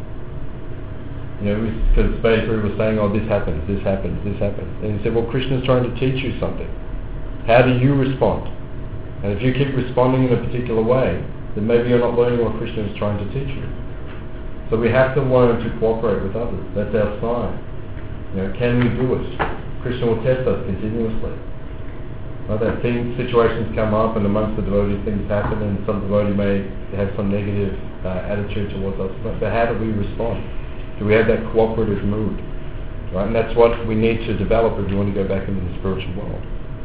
Because Veda Priya was saying, this happens, this happens, this happens. And he said, well, Krishna's trying to teach you something. How do you respond? And if you keep responding in a particular way, then maybe you're not learning what Krishna is trying to teach you. So we have to learn to cooperate with others. That's our sign. Can we do it? Krishna will test us continuously. That situations come up, and amongst the devotees things happen, and some devotee may have some negative attitude towards us. But how do we respond? Do we have that cooperative mood? Right? And that's what we need to develop if you want to go back into the spiritual world.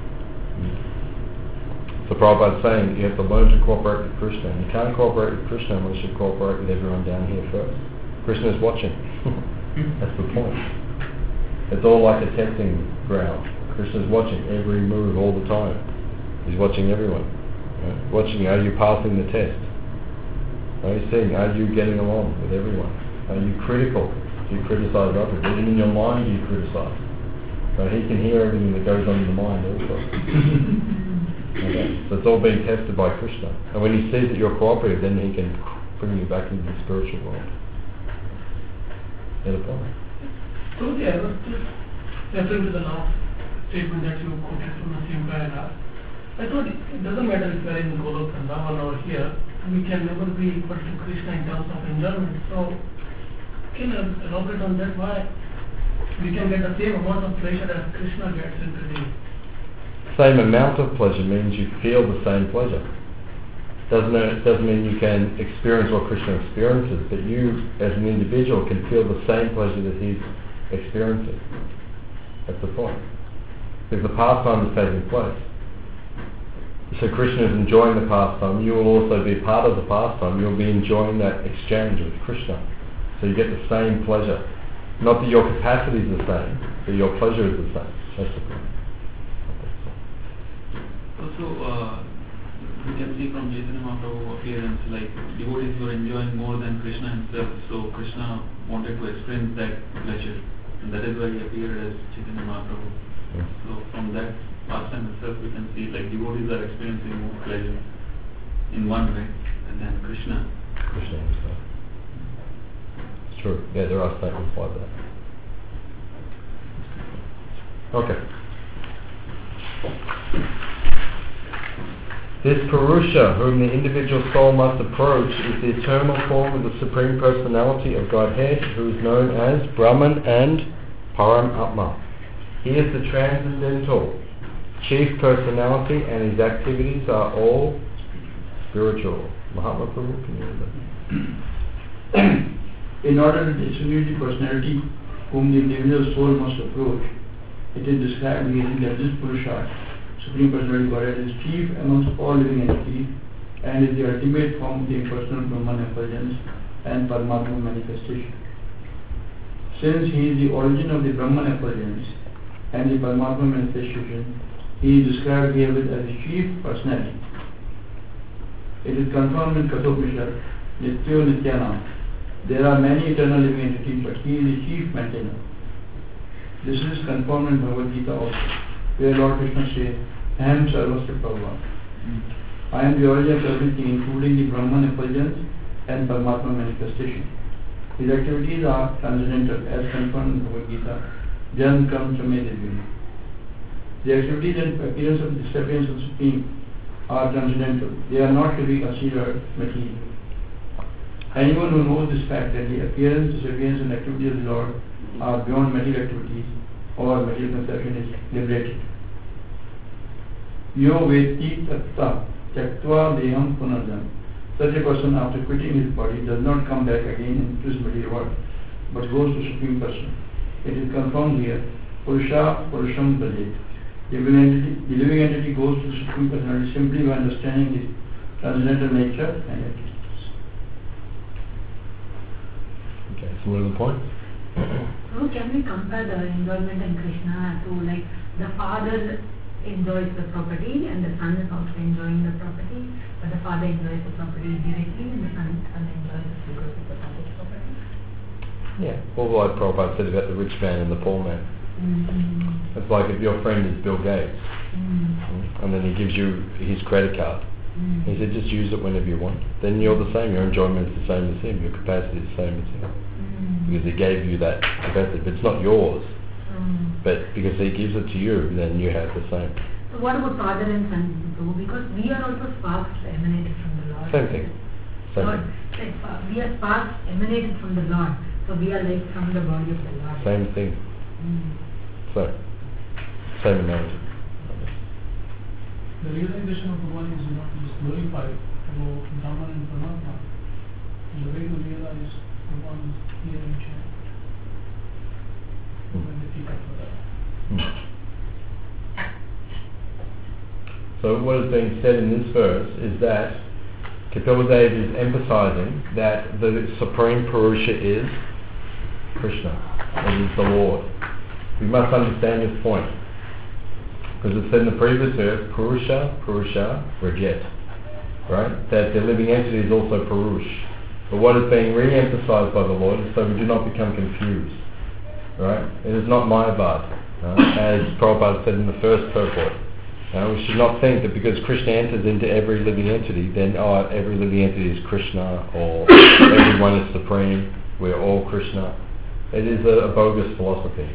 So Prabhupada is saying you have to learn to cooperate with Krishna. And you can't cooperate with Krishna unless you cooperate with everyone down here first. Krishna is watching. That's the point. It's all like a testing ground. Krishna is watching every move all the time. He's watching everyone. Right? Watching, are you passing the test? Are you seeing, are you getting along with everyone? Are you critical? Do you criticize others? Even in your mind do you criticize? So he can hear everything that goes on in the mind also. Okay. So it's all being tested by Krishna. And when he sees that you're cooperative, then he can bring you back into the spiritual world. Get a point? So I was just referring to the last statement that you quoted from the same paragraph. I thought it doesn't matter if we are in Golok Vrindavan or here, we can never be equal to Krishna in terms of enjoyment. So can you elaborate on that? Why we can get the same amount of pleasure as Krishna gets in the day? Same amount of pleasure means you feel the same pleasure. Doesn't mean you can experience what Krishna experiences, but you as an individual can feel the same pleasure that he's experiencing. That's the point. Because the pastime is taking place. So Krishna is enjoying the pastime, you will also be part of the pastime, you'll be enjoying that exchange with Krishna. So you get the same pleasure. Not that your capacity is the same, but your pleasure is the same. That's the point. Also, we can see from Chaitanya Mahaprabhu's appearance, like devotees were enjoying more than Krishna himself. So Krishna wanted to experience that pleasure, and that is why he appeared as Chaitanya Mahaprabhu. Yeah. So from that pastime itself, we can see like devotees are experiencing more pleasure in one way, and then Krishna himself. It's true. Yeah, there are statements like that. Okay. This Purusha, whom the individual soul must approach, is the eternal form of the Supreme Personality of Godhead, who is known as Brahman and Paramatma. He is the transcendental chief personality, and his activities are all spiritual. Mahatma Prabhu, can you read that? In order to distribute the personality whom the individual soul must approach, it is described here that this Purusha, Supreme Personality Godhead, is chief amongst all living entities and is the ultimate form of the impersonal Brahman effulgence and Paramatma manifestation. Since he is the origin of the Brahman effulgence and the Paramatma manifestation, He is described here as a chief personality. It is confirmed in Kathopisha, Nityo Nityanam. There are many eternal living entities, but he is the chief maintainer. This is confirmed in Bhagavad Gita also, where Lord Krishna says, Aham Sarvasya Prabhupada. I am the origin of everything, including the Brahman effulgence and Paramatma manifestation. His activities are transcendental, as confirmed in Bhagavad Gita, Jan Kam Chame Devyuni. The activities and appearance of the disappearance of the Supreme are transcendental. They are not to be considered material. Anyone who knows this fact that the appearance, disappearance and activity of the Lord are beyond material activities or material conception is liberated. Yo veti tatta tyaktva deham punarjan. Such a person, after quitting his body, does not come back again into this material world, but goes to Supreme Person. It is confirmed here, Purusha Purusham Bhajet. The living entity goes to the Supreme Personality simply by understanding his transcendental nature and activities. Okay, so what are the points? So can we compare the enjoyment in Krishna to like the father enjoys the property and the son is also enjoying the property, but the father enjoys the property directly and the son enjoys it because of the father's property? Yeah, well, like Prabhupada said about the rich man and the poor man. Mm-hmm. It's like if your friend is Bill Gates, and then he gives you his credit card. He said, just use it whenever you want. Then you're the same. Your enjoyment is the same as him. Your capacity is the same as him. Because he gave you that capacity. But it's not yours. But because he gives it to you, then you have the same. So what about father and son too? Because we are also sparks emanated from the Lord. Same thing. Lord, we are sparks emanated from the Lord. So we are like from the body of the Lord. Same thing. So, same analogy. The realization of Bhagavan is is glorified about Brahman and Paramatma. And the way to realize Bhagavan is here in chant. When we pick up for that. So what is being said in this verse is that Kapila Dev is emphasizing that the Supreme Purusha is Krishna, and is the Lord. We must understand this point. Because it said in the previous verse, Purusha, Rajat. Right? That the living entity is also Purush. But what is being re-emphasized by the Lord is so we do not become confused. Right? It is not Mayavad. As Prabhupada said in the first purport. We should not think that because Krishna enters into every living entity, then every living entity is Krishna, or everyone is supreme, we're all Krishna. It is a bogus philosophy.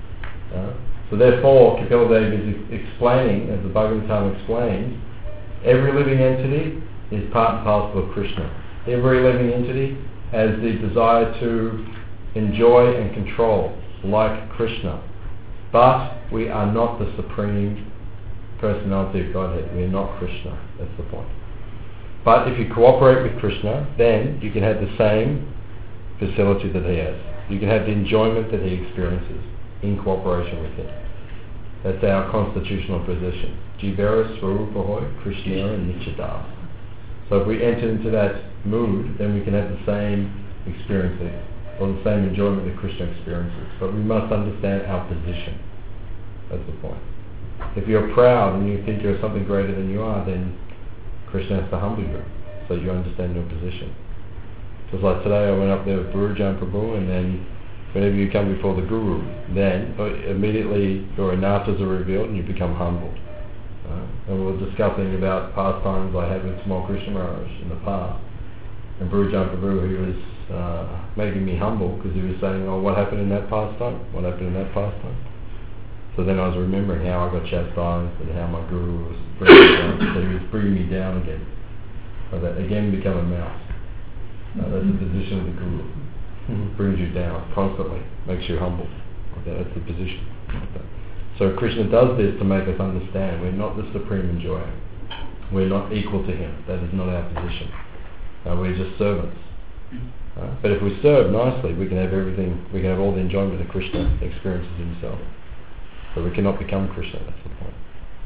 So therefore, Kapila Dev is explaining, as the Bhagavatam explains, every living entity is part and parcel of Krishna. Every living entity has the desire to enjoy and control, like Krishna. But we are not the Supreme Personality of Godhead. We are not Krishna. That's the point. But if you cooperate with Krishna, then you can have the same facility that he has. You can have the enjoyment that he experiences in cooperation with him. That's our constitutional position. Jivara Swarupahoy, Krishna Nichidas. So if we enter into that mood, then we can have the same experiences, or the same enjoyment that Krishna experiences. But we must understand our position. That's the point. If you're proud and you think you're something greater than you are, then Krishna has to humble you, so you understand your position. Just like today I went up there with Gurujan Prabhu, and then whenever you come before the Guru, then immediately your anarthas are revealed and you become humbled. And we were discussing about pastimes I had with Small Krishna Maharaj in the past. And Gurujan Prabhu, he was making me humble because he was saying, oh, what happened in that pastime? What happened in that pastime? So then I was remembering how I got chastised and how my Guru was bringing me down. So he was bringing me down again. So that again become a mouse. That's the position of the Guru. Brings you down constantly, makes you humble. That's the position. So Krishna does this to make us understand we're not the supreme enjoyer. We're not equal to him. That is not our position. We're just servants. But if we serve nicely, we can have everything. We can have all the enjoyment that Krishna experiences himself. So we cannot become Krishna. That's the point.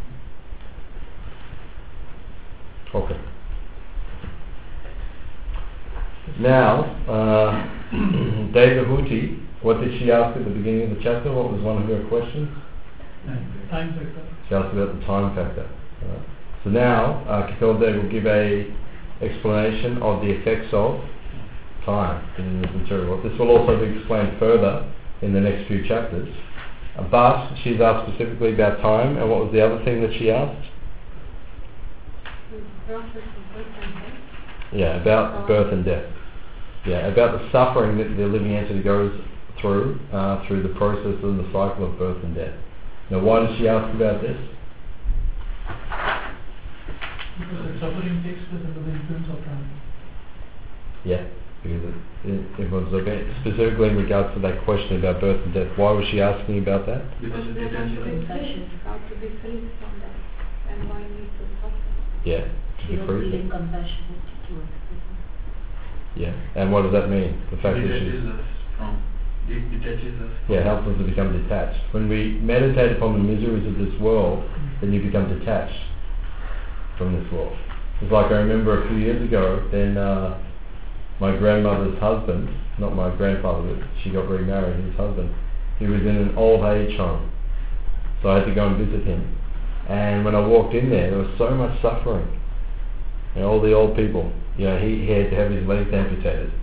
Okay. Now, Devahuti, what did she ask at the beginning of the chapter? What was one of her questions? Time factor. She asked about the time factor. Right? So now, Kapil Dev will give a explanation of the effects of time in this material world. This will also be explained further in the next few chapters. But she's asked specifically about time, and what was the other thing that she asked? Yeah, about birth and death. Yeah, about the suffering that the living entity goes through the process and the cycle of birth and death. Now, why did she ask about this? Because the suffering takes place under the influence of time. Yeah, because it was specifically in regards to that question about birth and death. Why was she asking about that? Because of the How attention. to be free from that, and why need to suffer? Yeah, to She be was free. feeling compassionate towards people. Yeah, and what does that mean? The fact that she's Detaches us. yeah, helps us to become detached. When we meditate upon the miseries of this world, then you become detached from this world. It's like I remember a few years ago, then my grandmother's husband, not my grandfather, but she got remarried, his husband, he was in an old age home. So I had to go and visit him. And when I walked in there was so much suffering. And all the old people, he had to have his legs amputated.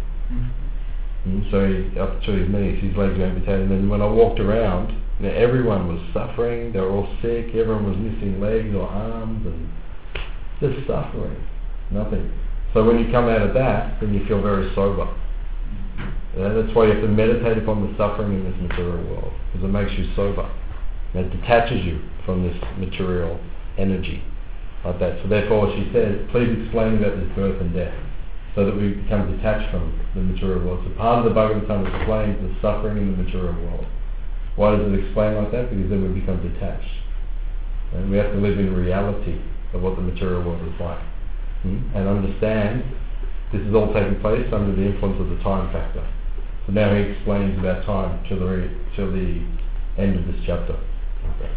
So up to his knees, his legs were amputated. And then when I walked around, everyone was suffering. They were all sick. Everyone was missing legs or arms, and just suffering. Nothing. So when you come out of that, then you feel very sober. That's why you have to meditate upon the suffering in this material world, because it makes you sober. And it detaches you from this material energy, like that. So therefore, she says, please explain about this birth and death, so that we become detached from the material world. So part of the Bhagavatam explains the suffering in the material world. Why does it explain like that? Because then we become detached. And we have to live in reality of what the material world is like. And understand this is all taking place under the influence of the time factor. So now he explains about time till the end of this chapter. Okay.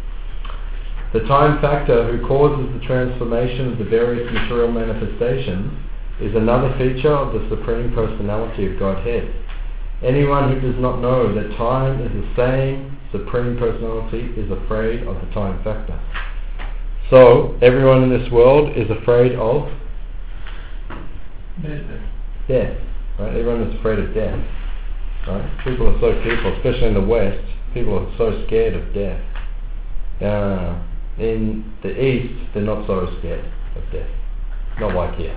The time factor, who causes the transformation of the various material manifestations, is another feature of the Supreme Personality of Godhead. Anyone who does not know that time is the same Supreme Personality is afraid of the time factor. So, everyone in this world is afraid of death. Right? Everyone is afraid of death. Right? People are so fearful, especially in the West. People are so scared of death. In the East, they're not so scared of death. Not like here.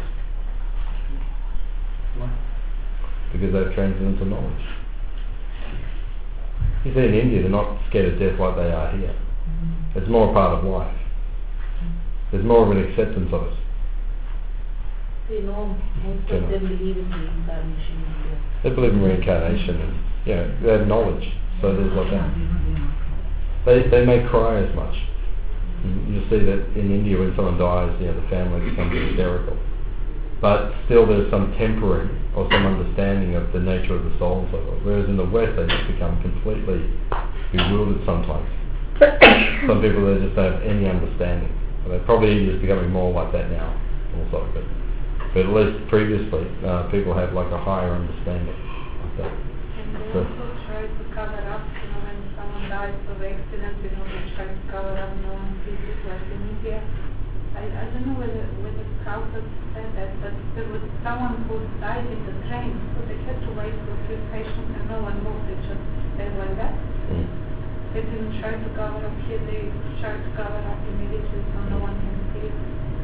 Why? Because they've transcendental knowledge. You see, in India, they're not scared of death like they are here. It's more a part of life. There's more of an acceptance of it. They know most of them believe in reincarnation. They believe in reincarnation, and they have knowledge. So there's like that. They may cry as much. You'll see that in India, when someone dies, the family becomes hysterical. But still, there's some tempering or some understanding of the nature of the soul and so forth. Whereas in the West, they just become completely bewildered sometimes. Some people, they just don't have any understanding. Probably India's becoming more like that now, also. But at least previously, people have like a higher understanding of that. And they also try to cover up, when someone dies of accident, they try to cover up, no one sees it, like in India. I don't know whether Prabhupada said that, but there was someone who died in the train, so they had to wait for a few patients and no one moved, they just stayed like that. They didn't try to cover up here, they tried to cover up immediately so no one can see it.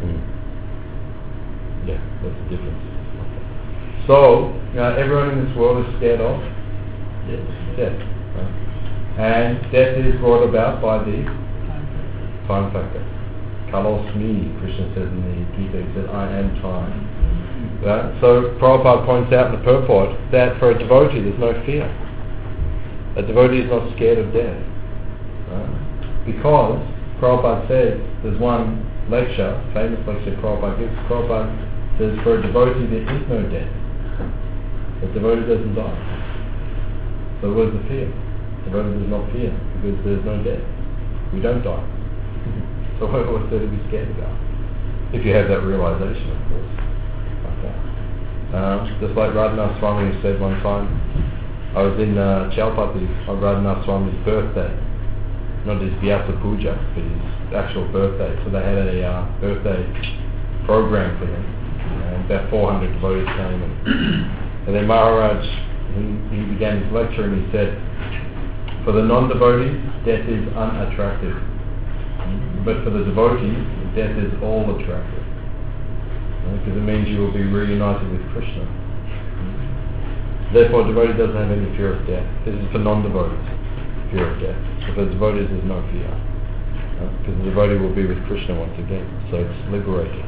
Yeah, that's the difference. So, everyone in this world is scared of death. Right? And death is brought about by the time factor. Kalosmi, Krishna says in the Gita, he said, I am time. Right? So Prabhupada points out in the purport that for a devotee there's no fear. A devotee is not scared of death. Right? Because Prabhupada says, there's one lecture, famous lecture Prabhupada gives, Prabhupada says for a devotee there is no death. A devotee doesn't die. So where's the fear? The devotee does not fear because there's no death. We don't die. So what's there to be scared about? If you have that realization, of course. Like that. Just like Radhanath Swami said one time, I was in Chalpati on Radhanath Swami's birthday, not his Vyasa Puja, but his actual birthday. So they had a birthday program for him. And about 400 devotees came, and then Maharaj, he began his lecture and he said, for the non-devotees, death is unattractive. But for the devotees, death is all attractive. Because it means you will be reunited with Krishna. Therefore, a devotee doesn't have any fear of death. This is for non-devotees, fear of death. So for the devotees, there's no fear. Because the devotee will be with Krishna once again. So it's liberating.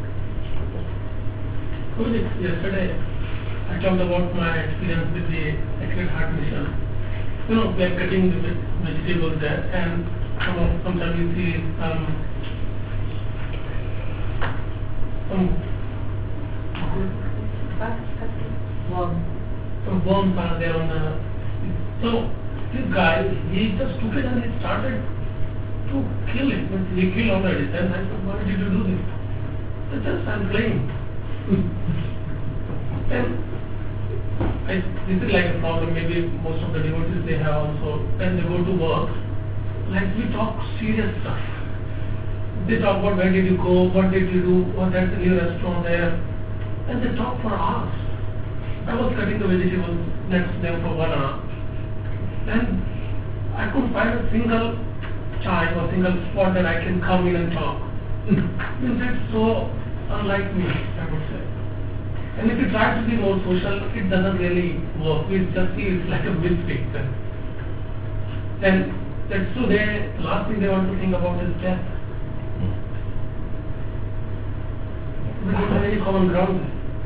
Yesterday, I talked about my experience with the Sacred Heart Mission. We are cutting the vegetables there, and sometimes you see some worms are there on the. So this guy, he just took it and he started to kill it. He killed already. And I said, why did you do this? He said, just I'm playing. And this is like a problem. Maybe most of the devotees they have also. When they go to work, like we talk serious stuff. They talk about where did you go, what did you do, oh that's a new restaurant there, and they talk for hours. I was cutting the vegetables next to them for 1 hour, and I couldn't find a single time or single spot that I can come in and talk. That's so unlike me, I would say. And if you try to be more social, it doesn't really work. We just see it's like a mistake. And that's true. The last thing they want to think about is death. We don't have any common ground.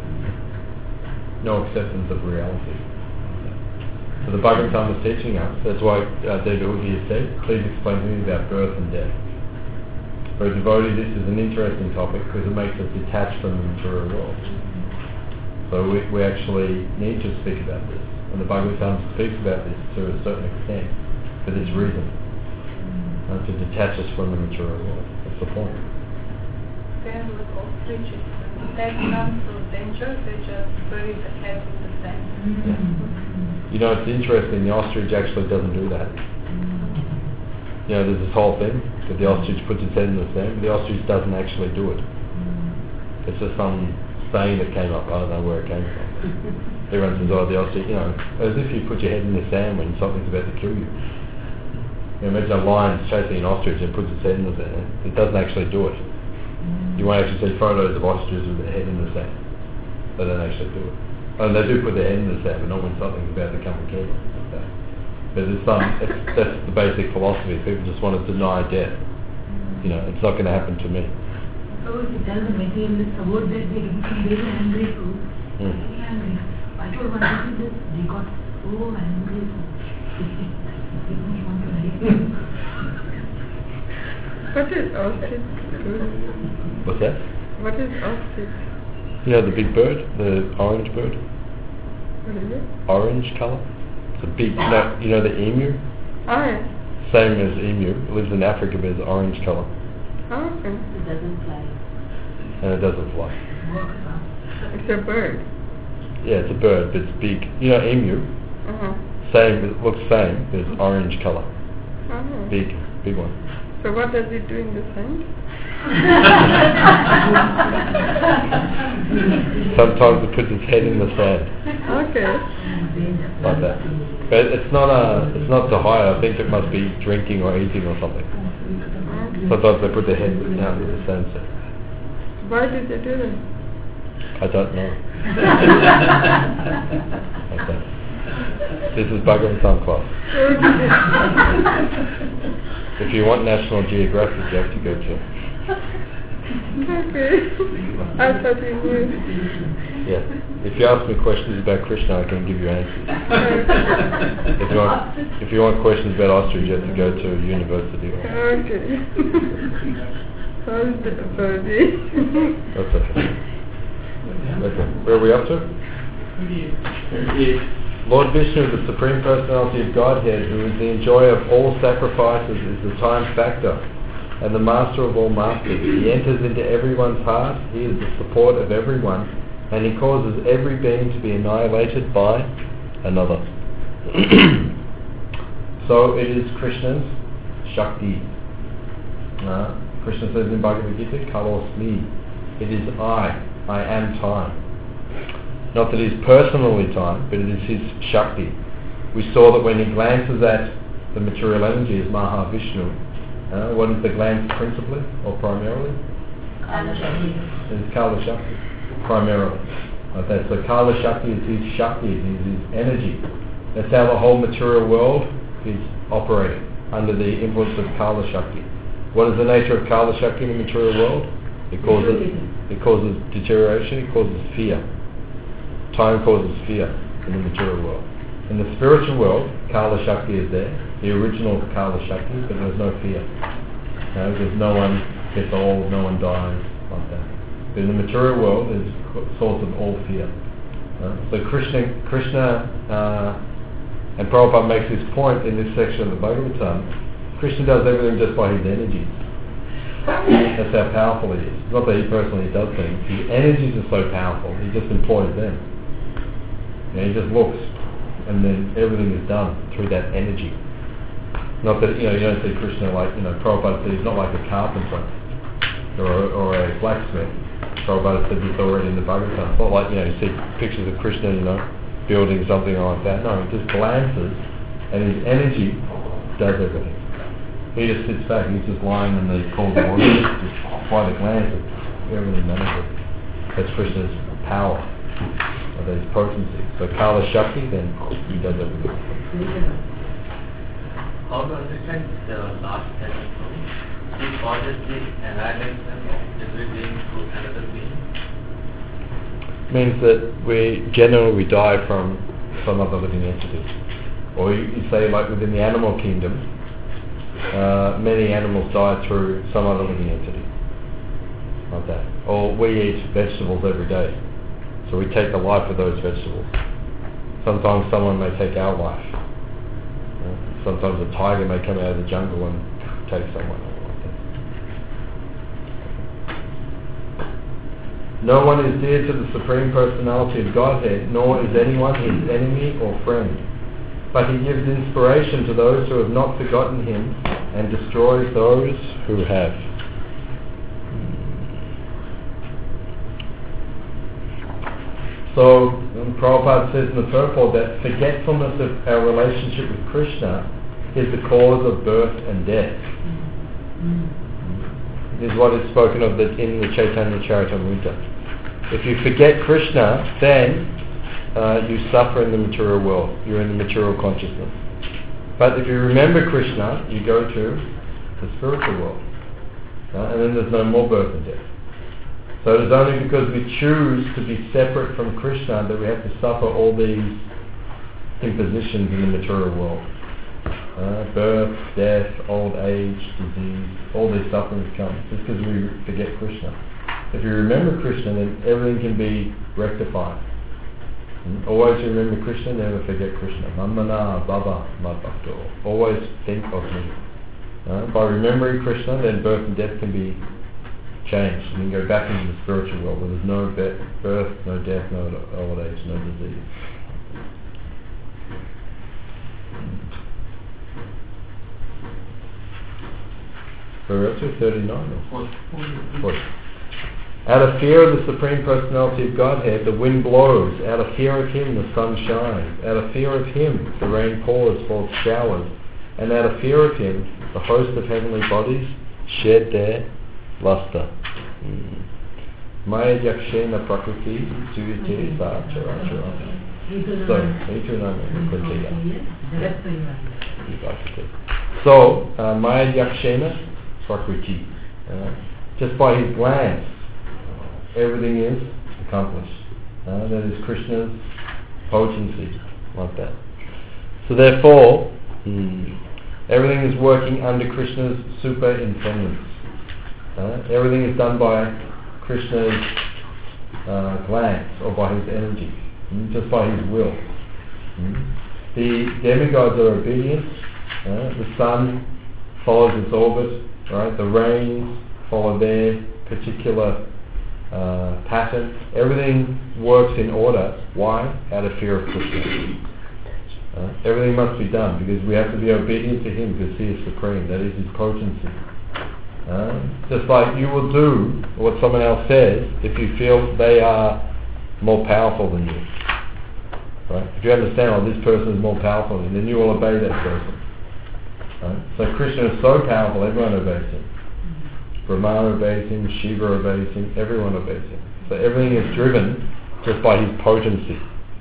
No acceptance of reality. So the Bhagavatam is teaching us. That's why Devaki said, please explain to me about birth and death. For a devotee, this is an interesting topic because it makes us detached from the material world. So we actually need to speak about this. And the Bhagavatam speaks about this to a certain extent for this reason. To detach us from the material world. That's the point. Then with ostriches, when that comes to danger, they just bury the head in the sand. Yeah. You know, it's interesting, the ostrich actually doesn't do that. You know, there's this whole thing that the ostrich puts its head in the sand, but the ostrich doesn't actually do it. It's just some saying that came up, I don't know where it came from. Everyone says, oh, the ostrich, you know, as if you put your head in the sand when something's about to kill you. You know, imagine a lion chasing an ostrich and puts its head in the sand. It doesn't actually do it. You won't actually see photos of ostriches with their head in the sand. They don't actually do it. And they do put their head in the sand, but not when something's about to come and kill them. Like that. But that's the basic philosophy. People just want to deny death. You know, it's not going to happen to me. So if you tell the materialists about that, they become very angry too. Very angry. I told one person this, they got so angry. They don't want to die. What is ostrich? What's that? What is ostrich? You know the big bird, the orange bird? What is it? Orange colour. It's a big, you know the emu? Oh, yeah. Same as emu. It lives in Africa, but it's orange colour. Oh, okay. It doesn't fly. And it doesn't fly. It's a bird. Yeah, it's a bird, but it's big. You know emu? Same, it looks same, but it's orange colour. Oh. Big one. So what does it do in the sand? Sometimes it puts its head in the sand. Okay. Like that. But it's not to hide. I think it must be drinking or eating or something. Sometimes they put their head down in the sand. Why did they do that? I don't know. Okay. This is Bhagavatam class. If you want National Geographic, you have to go to. Okay. I thought you knew. Yeah. If you ask me questions about Krishna, I can give you answers. If you want questions about ostrich, you have to go to university. Okay. Sorry. That's okay. Okay. Where are we up to? Lord Vishnu, the Supreme Personality of Godhead, who is the enjoyer of all sacrifices, is the time factor and the master of all masters. He enters into everyone's heart, he is the support of everyone, and he causes every being to be annihilated by another. So it is Krishna's Shakti. Krishna says in Bhagavad Gita, Kalosmi, it is I am time. Not that he's personally time, but it is his Shakti. We saw that when he glances at the material energy as Mahavishnu, what is the glance principally or primarily? It is Kala Shakti, primarily. Okay, so Kala Shakti is his Shakti, it is his energy. That's how the whole material world is operating, under the influence of Kala Shakti. What is the nature of Kala Shakti in the material world? It causes deterioration, it causes fear. Time causes fear in the material world. In the spiritual world, Kala Shakti is there, the original Kala Shakti, but there's no fear. Because no one gets old, no one dies, like that. But in the material world, is the source of all fear. So Krishna, and Prabhupada makes this point in this section of the Bhagavatam, Krishna does everything just by his energy. That's how powerful he is. Not that he personally does things. His energies are so powerful, he just employs them. He just looks, and then everything is done through that energy. Not that, you don't see Krishna like, Prabhupada said he's not like a carpenter or a blacksmith. Prabhupada said this already in the Bhagavatam. It's not like, you see pictures of Krishna, building something like that. No, he just glances, and his energy does everything. He just sits back, he's just lying in the cold water, just by the glance, everything manifests. That's Krishna's power, or his potency. So Kala Shakti, then he does everything. How to understand the last sentence? He consciously annihilates every being through another being. Means that we die from some other living entity. Or you say like within the animal kingdom, many animals die through some other living entity. Like that. Or we eat vegetables every day. So we take the life of those vegetables. Sometimes someone may take our life. Sometimes a tiger may come out of the jungle and take someone. No one is dear to the Supreme Personality of Godhead, nor is anyone his enemy or friend. But he gives inspiration to those who have not forgotten him and destroys those who have. So, Prabhupada says in the purport that forgetfulness of our relationship with Krishna is the cause of birth and death. This is what is spoken of in the Chaitanya Charitamrita. If you forget Krishna, then you suffer in the material world. You're in the material consciousness. But if you remember Krishna, you go to the spiritual world. And then there's no more birth and death. So it is only because we choose to be separate from Krishna that we have to suffer all these impositions in the material world. Birth, death, old age, disease, all these sufferings come just because we forget Krishna. If you remember Krishna, then everything can be rectified. Always remember Krishna, never forget Krishna. Mamana Baba Madbhakto. Always think of me. By remembering Krishna, then birth and death can be changed. You can go back into the spiritual world where there's no birth, no death, no old age, no disease. We're up to 39 or 40. Out of fear of the Supreme Personality of Godhead, the wind blows. Out of fear of Him, the sun shines. Out of fear of Him, the rain pours forth showers. And out of fear of Him, the host of heavenly bodies shed their luster. Maya yakshena prakriti suyate sa charachara. So, Maya yakshena prakriti. Just by his glance, everything is accomplished. That is Krishna's potency, like that. So therefore, everything is working under Krishna's superintendence. Everything is done by Krishna's glance or by his energy, just by his will. The demigods are obedient. The sun follows its orbit. Right? The rains follow their particular pattern. Everything works in order. Why? Out of fear of Krishna. Everything must be done because we have to be obedient to Him because He is supreme. That is His potency. Just like you will do what someone else says if you feel they are more powerful than you. Right? If you understand, oh, this person is more powerful than you, then you will obey that person. Right? So Krishna is so powerful, everyone obeys Him. Brahma obeys Him, Shiva obeys Him, everyone obeys Him. So everything is driven just by His potency.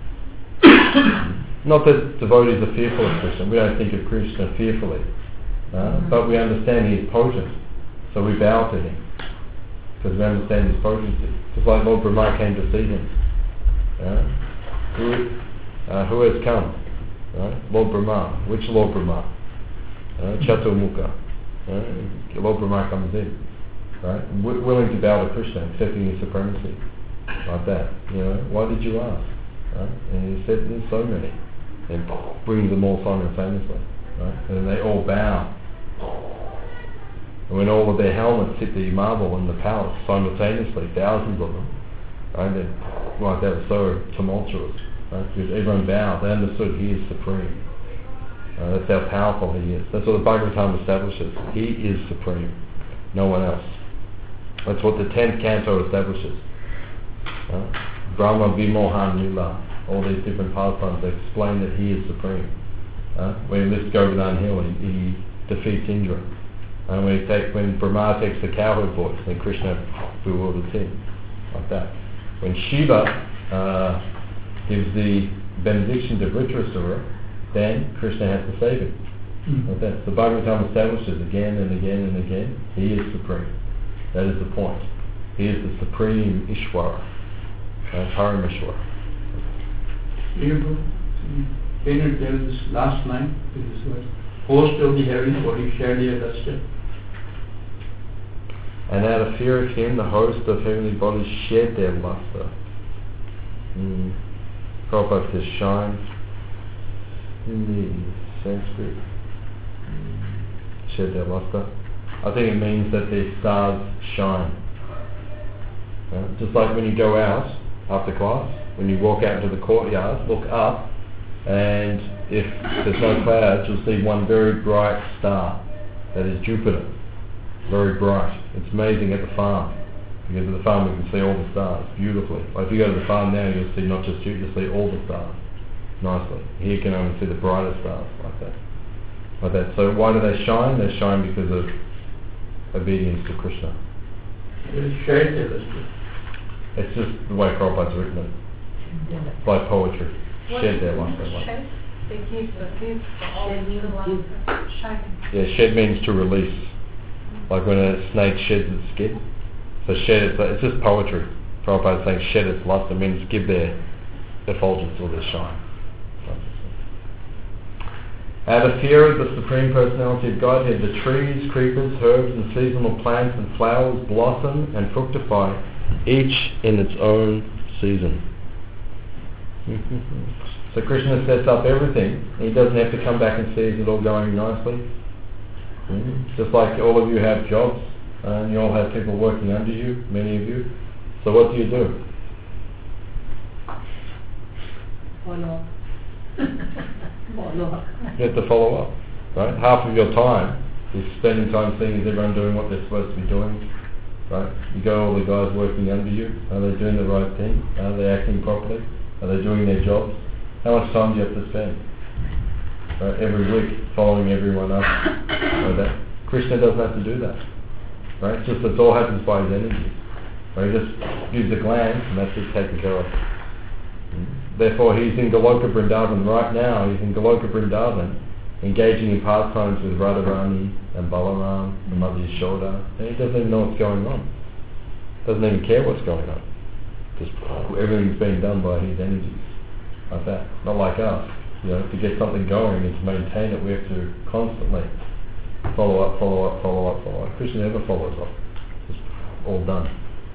Not that devotees are fearful of Krishna. We don't think of Krishna fearfully. But we understand He is potent. So we bow to Him. Because we understand His potency. Just like Lord Brahma came to see Him. Who has come? Lord Brahma. Which Lord Brahma? Chaturmukha. Lord Brahma comes in. Willing to bow to Krishna, accepting His supremacy. Like that. Why did you ask? And He said, there's so many. And brings them all simultaneously. And they all bow. And when all of their helmets hit the marble in the palace simultaneously, thousands of them, then like that was so tumultuous. Because everyone bowed. They understood He is supreme. That's how powerful He is. That's what the Bhagavatam establishes. He is supreme. No one else. That's what the 10th canto establishes. Brahma Vimohan Lila. All these different pastimes, they explain that He is supreme. When he lifts Govardhan Hill, he defeats Indra. And when Brahma takes the cowherd voice, then Krishna bewilders him. Like that. When Shiva gives the benediction to Vritrasura, then Krishna has to save him. Like that. The Bhagavatam establishes again and again and again, He is supreme. That is the point. He is the supreme Ishvara. Parameshwara. Can you tell this last line? This is what host of the heavenly body shed their luster. And out of fear of Him, the host of heavenly bodies shed their luster. Prabhupada says shine in the Sanskrit. Shed their luster. I think it means that their stars shine. Just like when you go out after class, when you walk out into the courtyard, look up, and if there's no clouds, you'll see one very bright star. That is Jupiter. Very bright. It's amazing at the farm. Because at the farm we can see all the stars beautifully. Like if you go to the farm now, you'll see not just Jupiter, you'll see all the stars nicely. Here you can only see the brightest stars like that. So why do they shine? They shine because of obedience to Krishna. It's just the way Prabhupada's written it. By poetry. Shed their luster. They give the gift for all the shining. Yeah, shed means to release. Like when a snake sheds its skin. So shed, it's just poetry. Prabhupada saying shed its luster means give their effulgence or their shine. Out of fear of the Supreme Personality of Godhead, the trees, creepers, herbs and seasonal plants and flowers blossom and fructify, each in its own season. So Krishna sets up everything. He doesn't have to come back and see is it all going nicely. Just like all of you have jobs and you all have people working under you, many of you. So what do? Follow up. You have to follow up. Right? Half of your time is spending time seeing is everyone doing what they're supposed to be doing. Right? You go all the guys working under you. Are they doing the right thing? Are they acting properly? Are they doing their jobs? How much time do you have to spend? Right? Every week following everyone up. Like that. Krishna doesn't have to do that. Right? It's just it all happens by His energy. Right? He just gives a glance and that's just taken care of. Therefore He's in Goloka Vrindavan right now. He's in Goloka Vrindavan engaging in pastimes with Radharani and Balaram and Mother Yashoda, and He doesn't even know what's going on. Doesn't even care what's going on. Just everything's being done by His energies. Like that. Not like us. To get something going and to maintain it, we have to constantly follow up. Krishna never follows up. It's all done.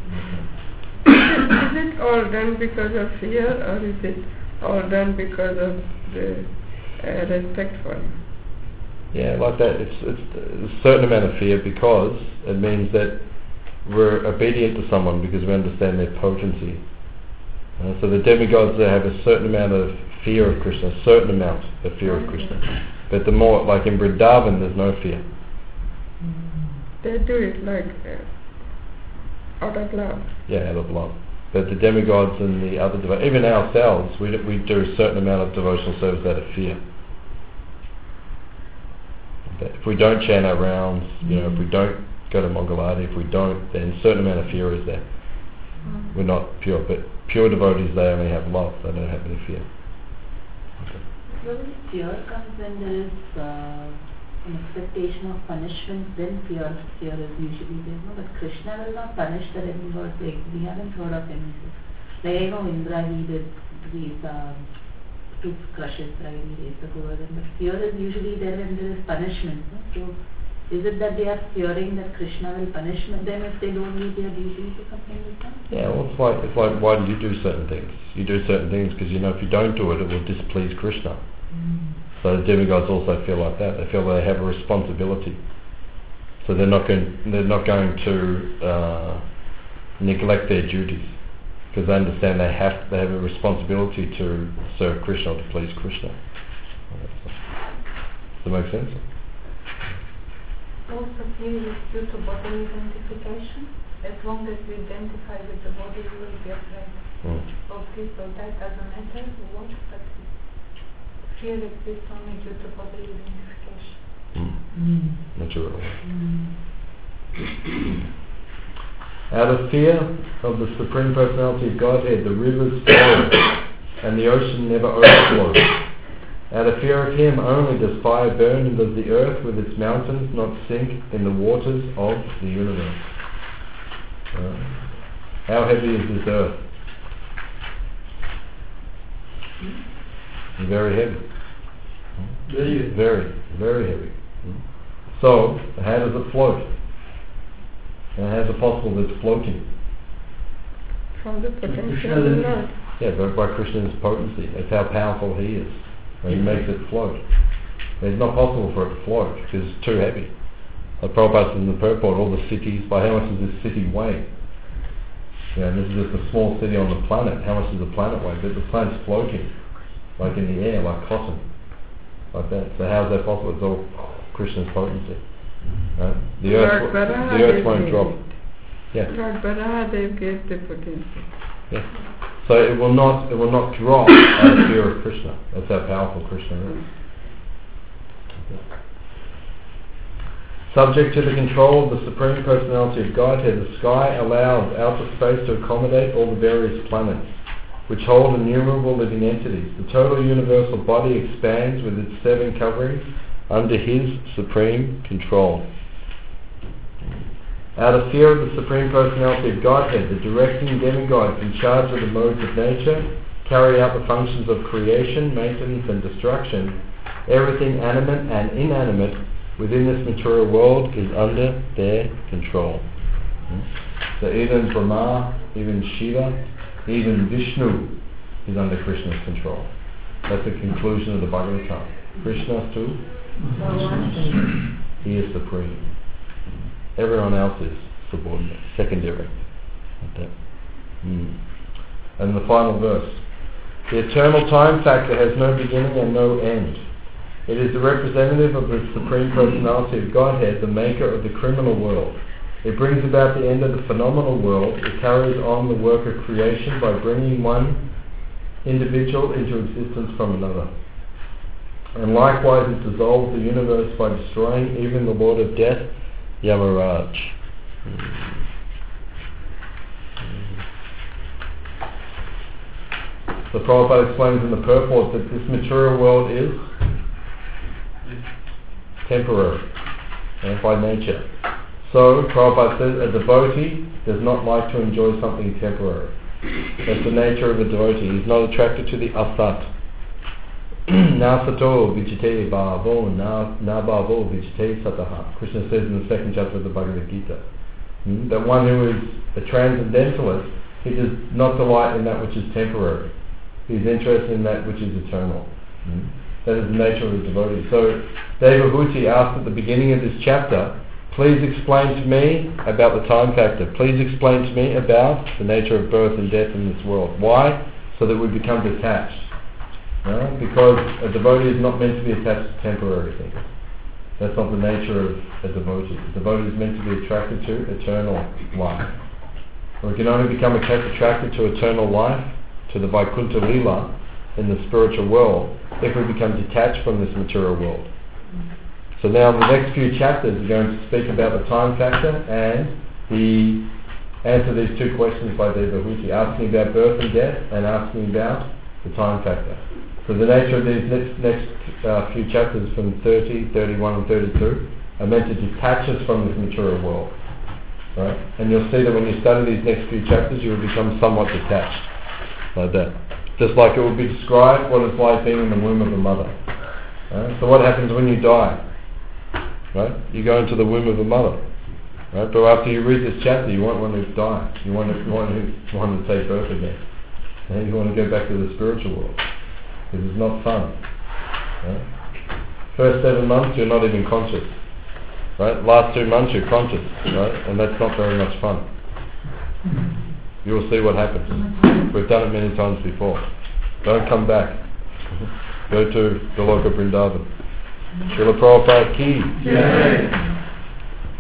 Is it all done because of fear, or is it all done because of the respect for Him? Yeah, like that. It's a certain amount of fear because it means that we're obedient to someone because we understand their potency. So the demigods, they have a certain amount of fear of Krishna, a certain amount of fear of Krishna. But the more, like in Vrindavan, there's no fear. They do it like out of love. Yeah, out of love. But the demigods and the other even ourselves, we do a certain amount of devotional service out of fear. But if we don't chant our rounds, if we don't go to Mangalarti, if we don't, then a certain amount of fear is there. We're not pure, but pure devotees, they only have love, they don't have any fear. Slowly fear comes when there is an expectation of punishment, then fear is usually there. No? But Krishna will not punish the demigods. Like, we haven't heard of any. Like, I know Indra, he did these toothbrushes, right? He raised the Govardhan. But fear is usually there when there is punishment. No? So, is it that they are fearing that Krishna will punish them if they don't meet their duties or something like that? Yeah, well, it's like why do you do certain things? You do certain things because if you don't do it, it will displease Krishna. So the demigods also feel like that. They feel they have a responsibility. So they're not going to neglect their duties because they understand they have a responsibility to serve Krishna, to please Krishna. Does that make sense? Also fear is due to bodily identification. As long as we identify with the body, we will be afraid of this or that. Doesn't matter what, but fear exists only due to bodily identification. Naturally. Out of fear of the Supreme Personality of Godhead, the rivers flow and the ocean never overflows. Out of fear of Him only does fire burn, and does the earth with its mountains not sink in the waters of the universe. How heavy is this earth? Very heavy. Very, very heavy. So, how does it float? And how is it possible that it's floating? From the potential of the Lord. Yeah, by Krishna's potency. That's how powerful He is. And He makes it float. It's not possible for it to float because it's too heavy. Like Prabhupada says in the purport, all the cities, by how much does this city weigh? And this is just a small city on the planet. How much does the planet weigh? But the planet's floating, like in the air, like cotton. Like that. So how is that possible? It's all Krishna's potency. Right? The earth won't drop. Yeah. Lord Barahadev gave the potency. Yeah. So it will not drop out of fear of Krishna. That's how powerful Krishna is. Subject to the control of the Supreme Personality of Godhead, the sky allows outer space to accommodate all the various planets, which hold innumerable living entities. The total universal body expands with its 7 coverings under His supreme control. Out of fear of the Supreme Personality of Godhead, the directing demigods in charge of the modes of nature carry out the functions of creation, maintenance and destruction. Everything animate and inanimate within this material world is under their control. So even Brahma, even Shiva, even Vishnu is under Krishna's control. That's the conclusion of the Bhagavatam. Krishna too, He is supreme. Everyone else is subordinate, secondary. Like that. And the final verse. The eternal time factor has no beginning and no end. It is the representative of the Supreme Personality of Godhead, the maker of the criminal world. It brings about the end of the phenomenal world. It carries on the work of creation by bringing one individual into existence from another. And likewise it dissolves the universe by destroying even the Lord of Death, Yamaraj. So Prabhupada explains in the purport that this material world is temporary and by nature. So Prabhupada says a devotee does not like to enjoy something temporary. That's the nature of a devotee. He's not attracted to the asat. Na sato vijite bhavo, na bhavo vijite sataha. Krishna says in the 2nd chapter of the Bhagavad Gita. That one who is a transcendentalist, he does not delight in that which is temporary. He's interested in that which is eternal. That is the nature of a devotee. So Devabhuti asked at the beginning of this chapter, please explain to me about the time factor. Please explain to me about the nature of birth and death in this world. Why? So that we become detached. Because a devotee is not meant to be attached to temporary things. That's not the nature of a devotee. A devotee is meant to be attracted to eternal life. We can only become attracted to eternal life, to the Vaikuntha Lila in the spiritual world, if we become detached from this material world. So now the next few chapters are going to speak about the time factor and answer these two questions by Devahuti, asking about birth and death and asking about the time factor. So the nature of these next few chapters from 30, 31 and 32 are meant to detach us from this material world. Right? And you'll see that when you study these next few chapters, you will become somewhat detached. Like that. Just like it will be described what it's like being in the womb of a mother. Right? So what happens when you die? Right? You go into the womb of a mother. Right? But after you read this chapter, you won't want to die. You want to take birth again. And you want to go back to the spiritual world. Because it's not fun. Right? First 7 months, you're not even conscious. Right? Last 2 months, you're conscious. Right? And that's not very much fun. You will see what happens. We've done it many times before. Don't come back. Go to Goloka Vrindavan. Srila Prabhupada ki.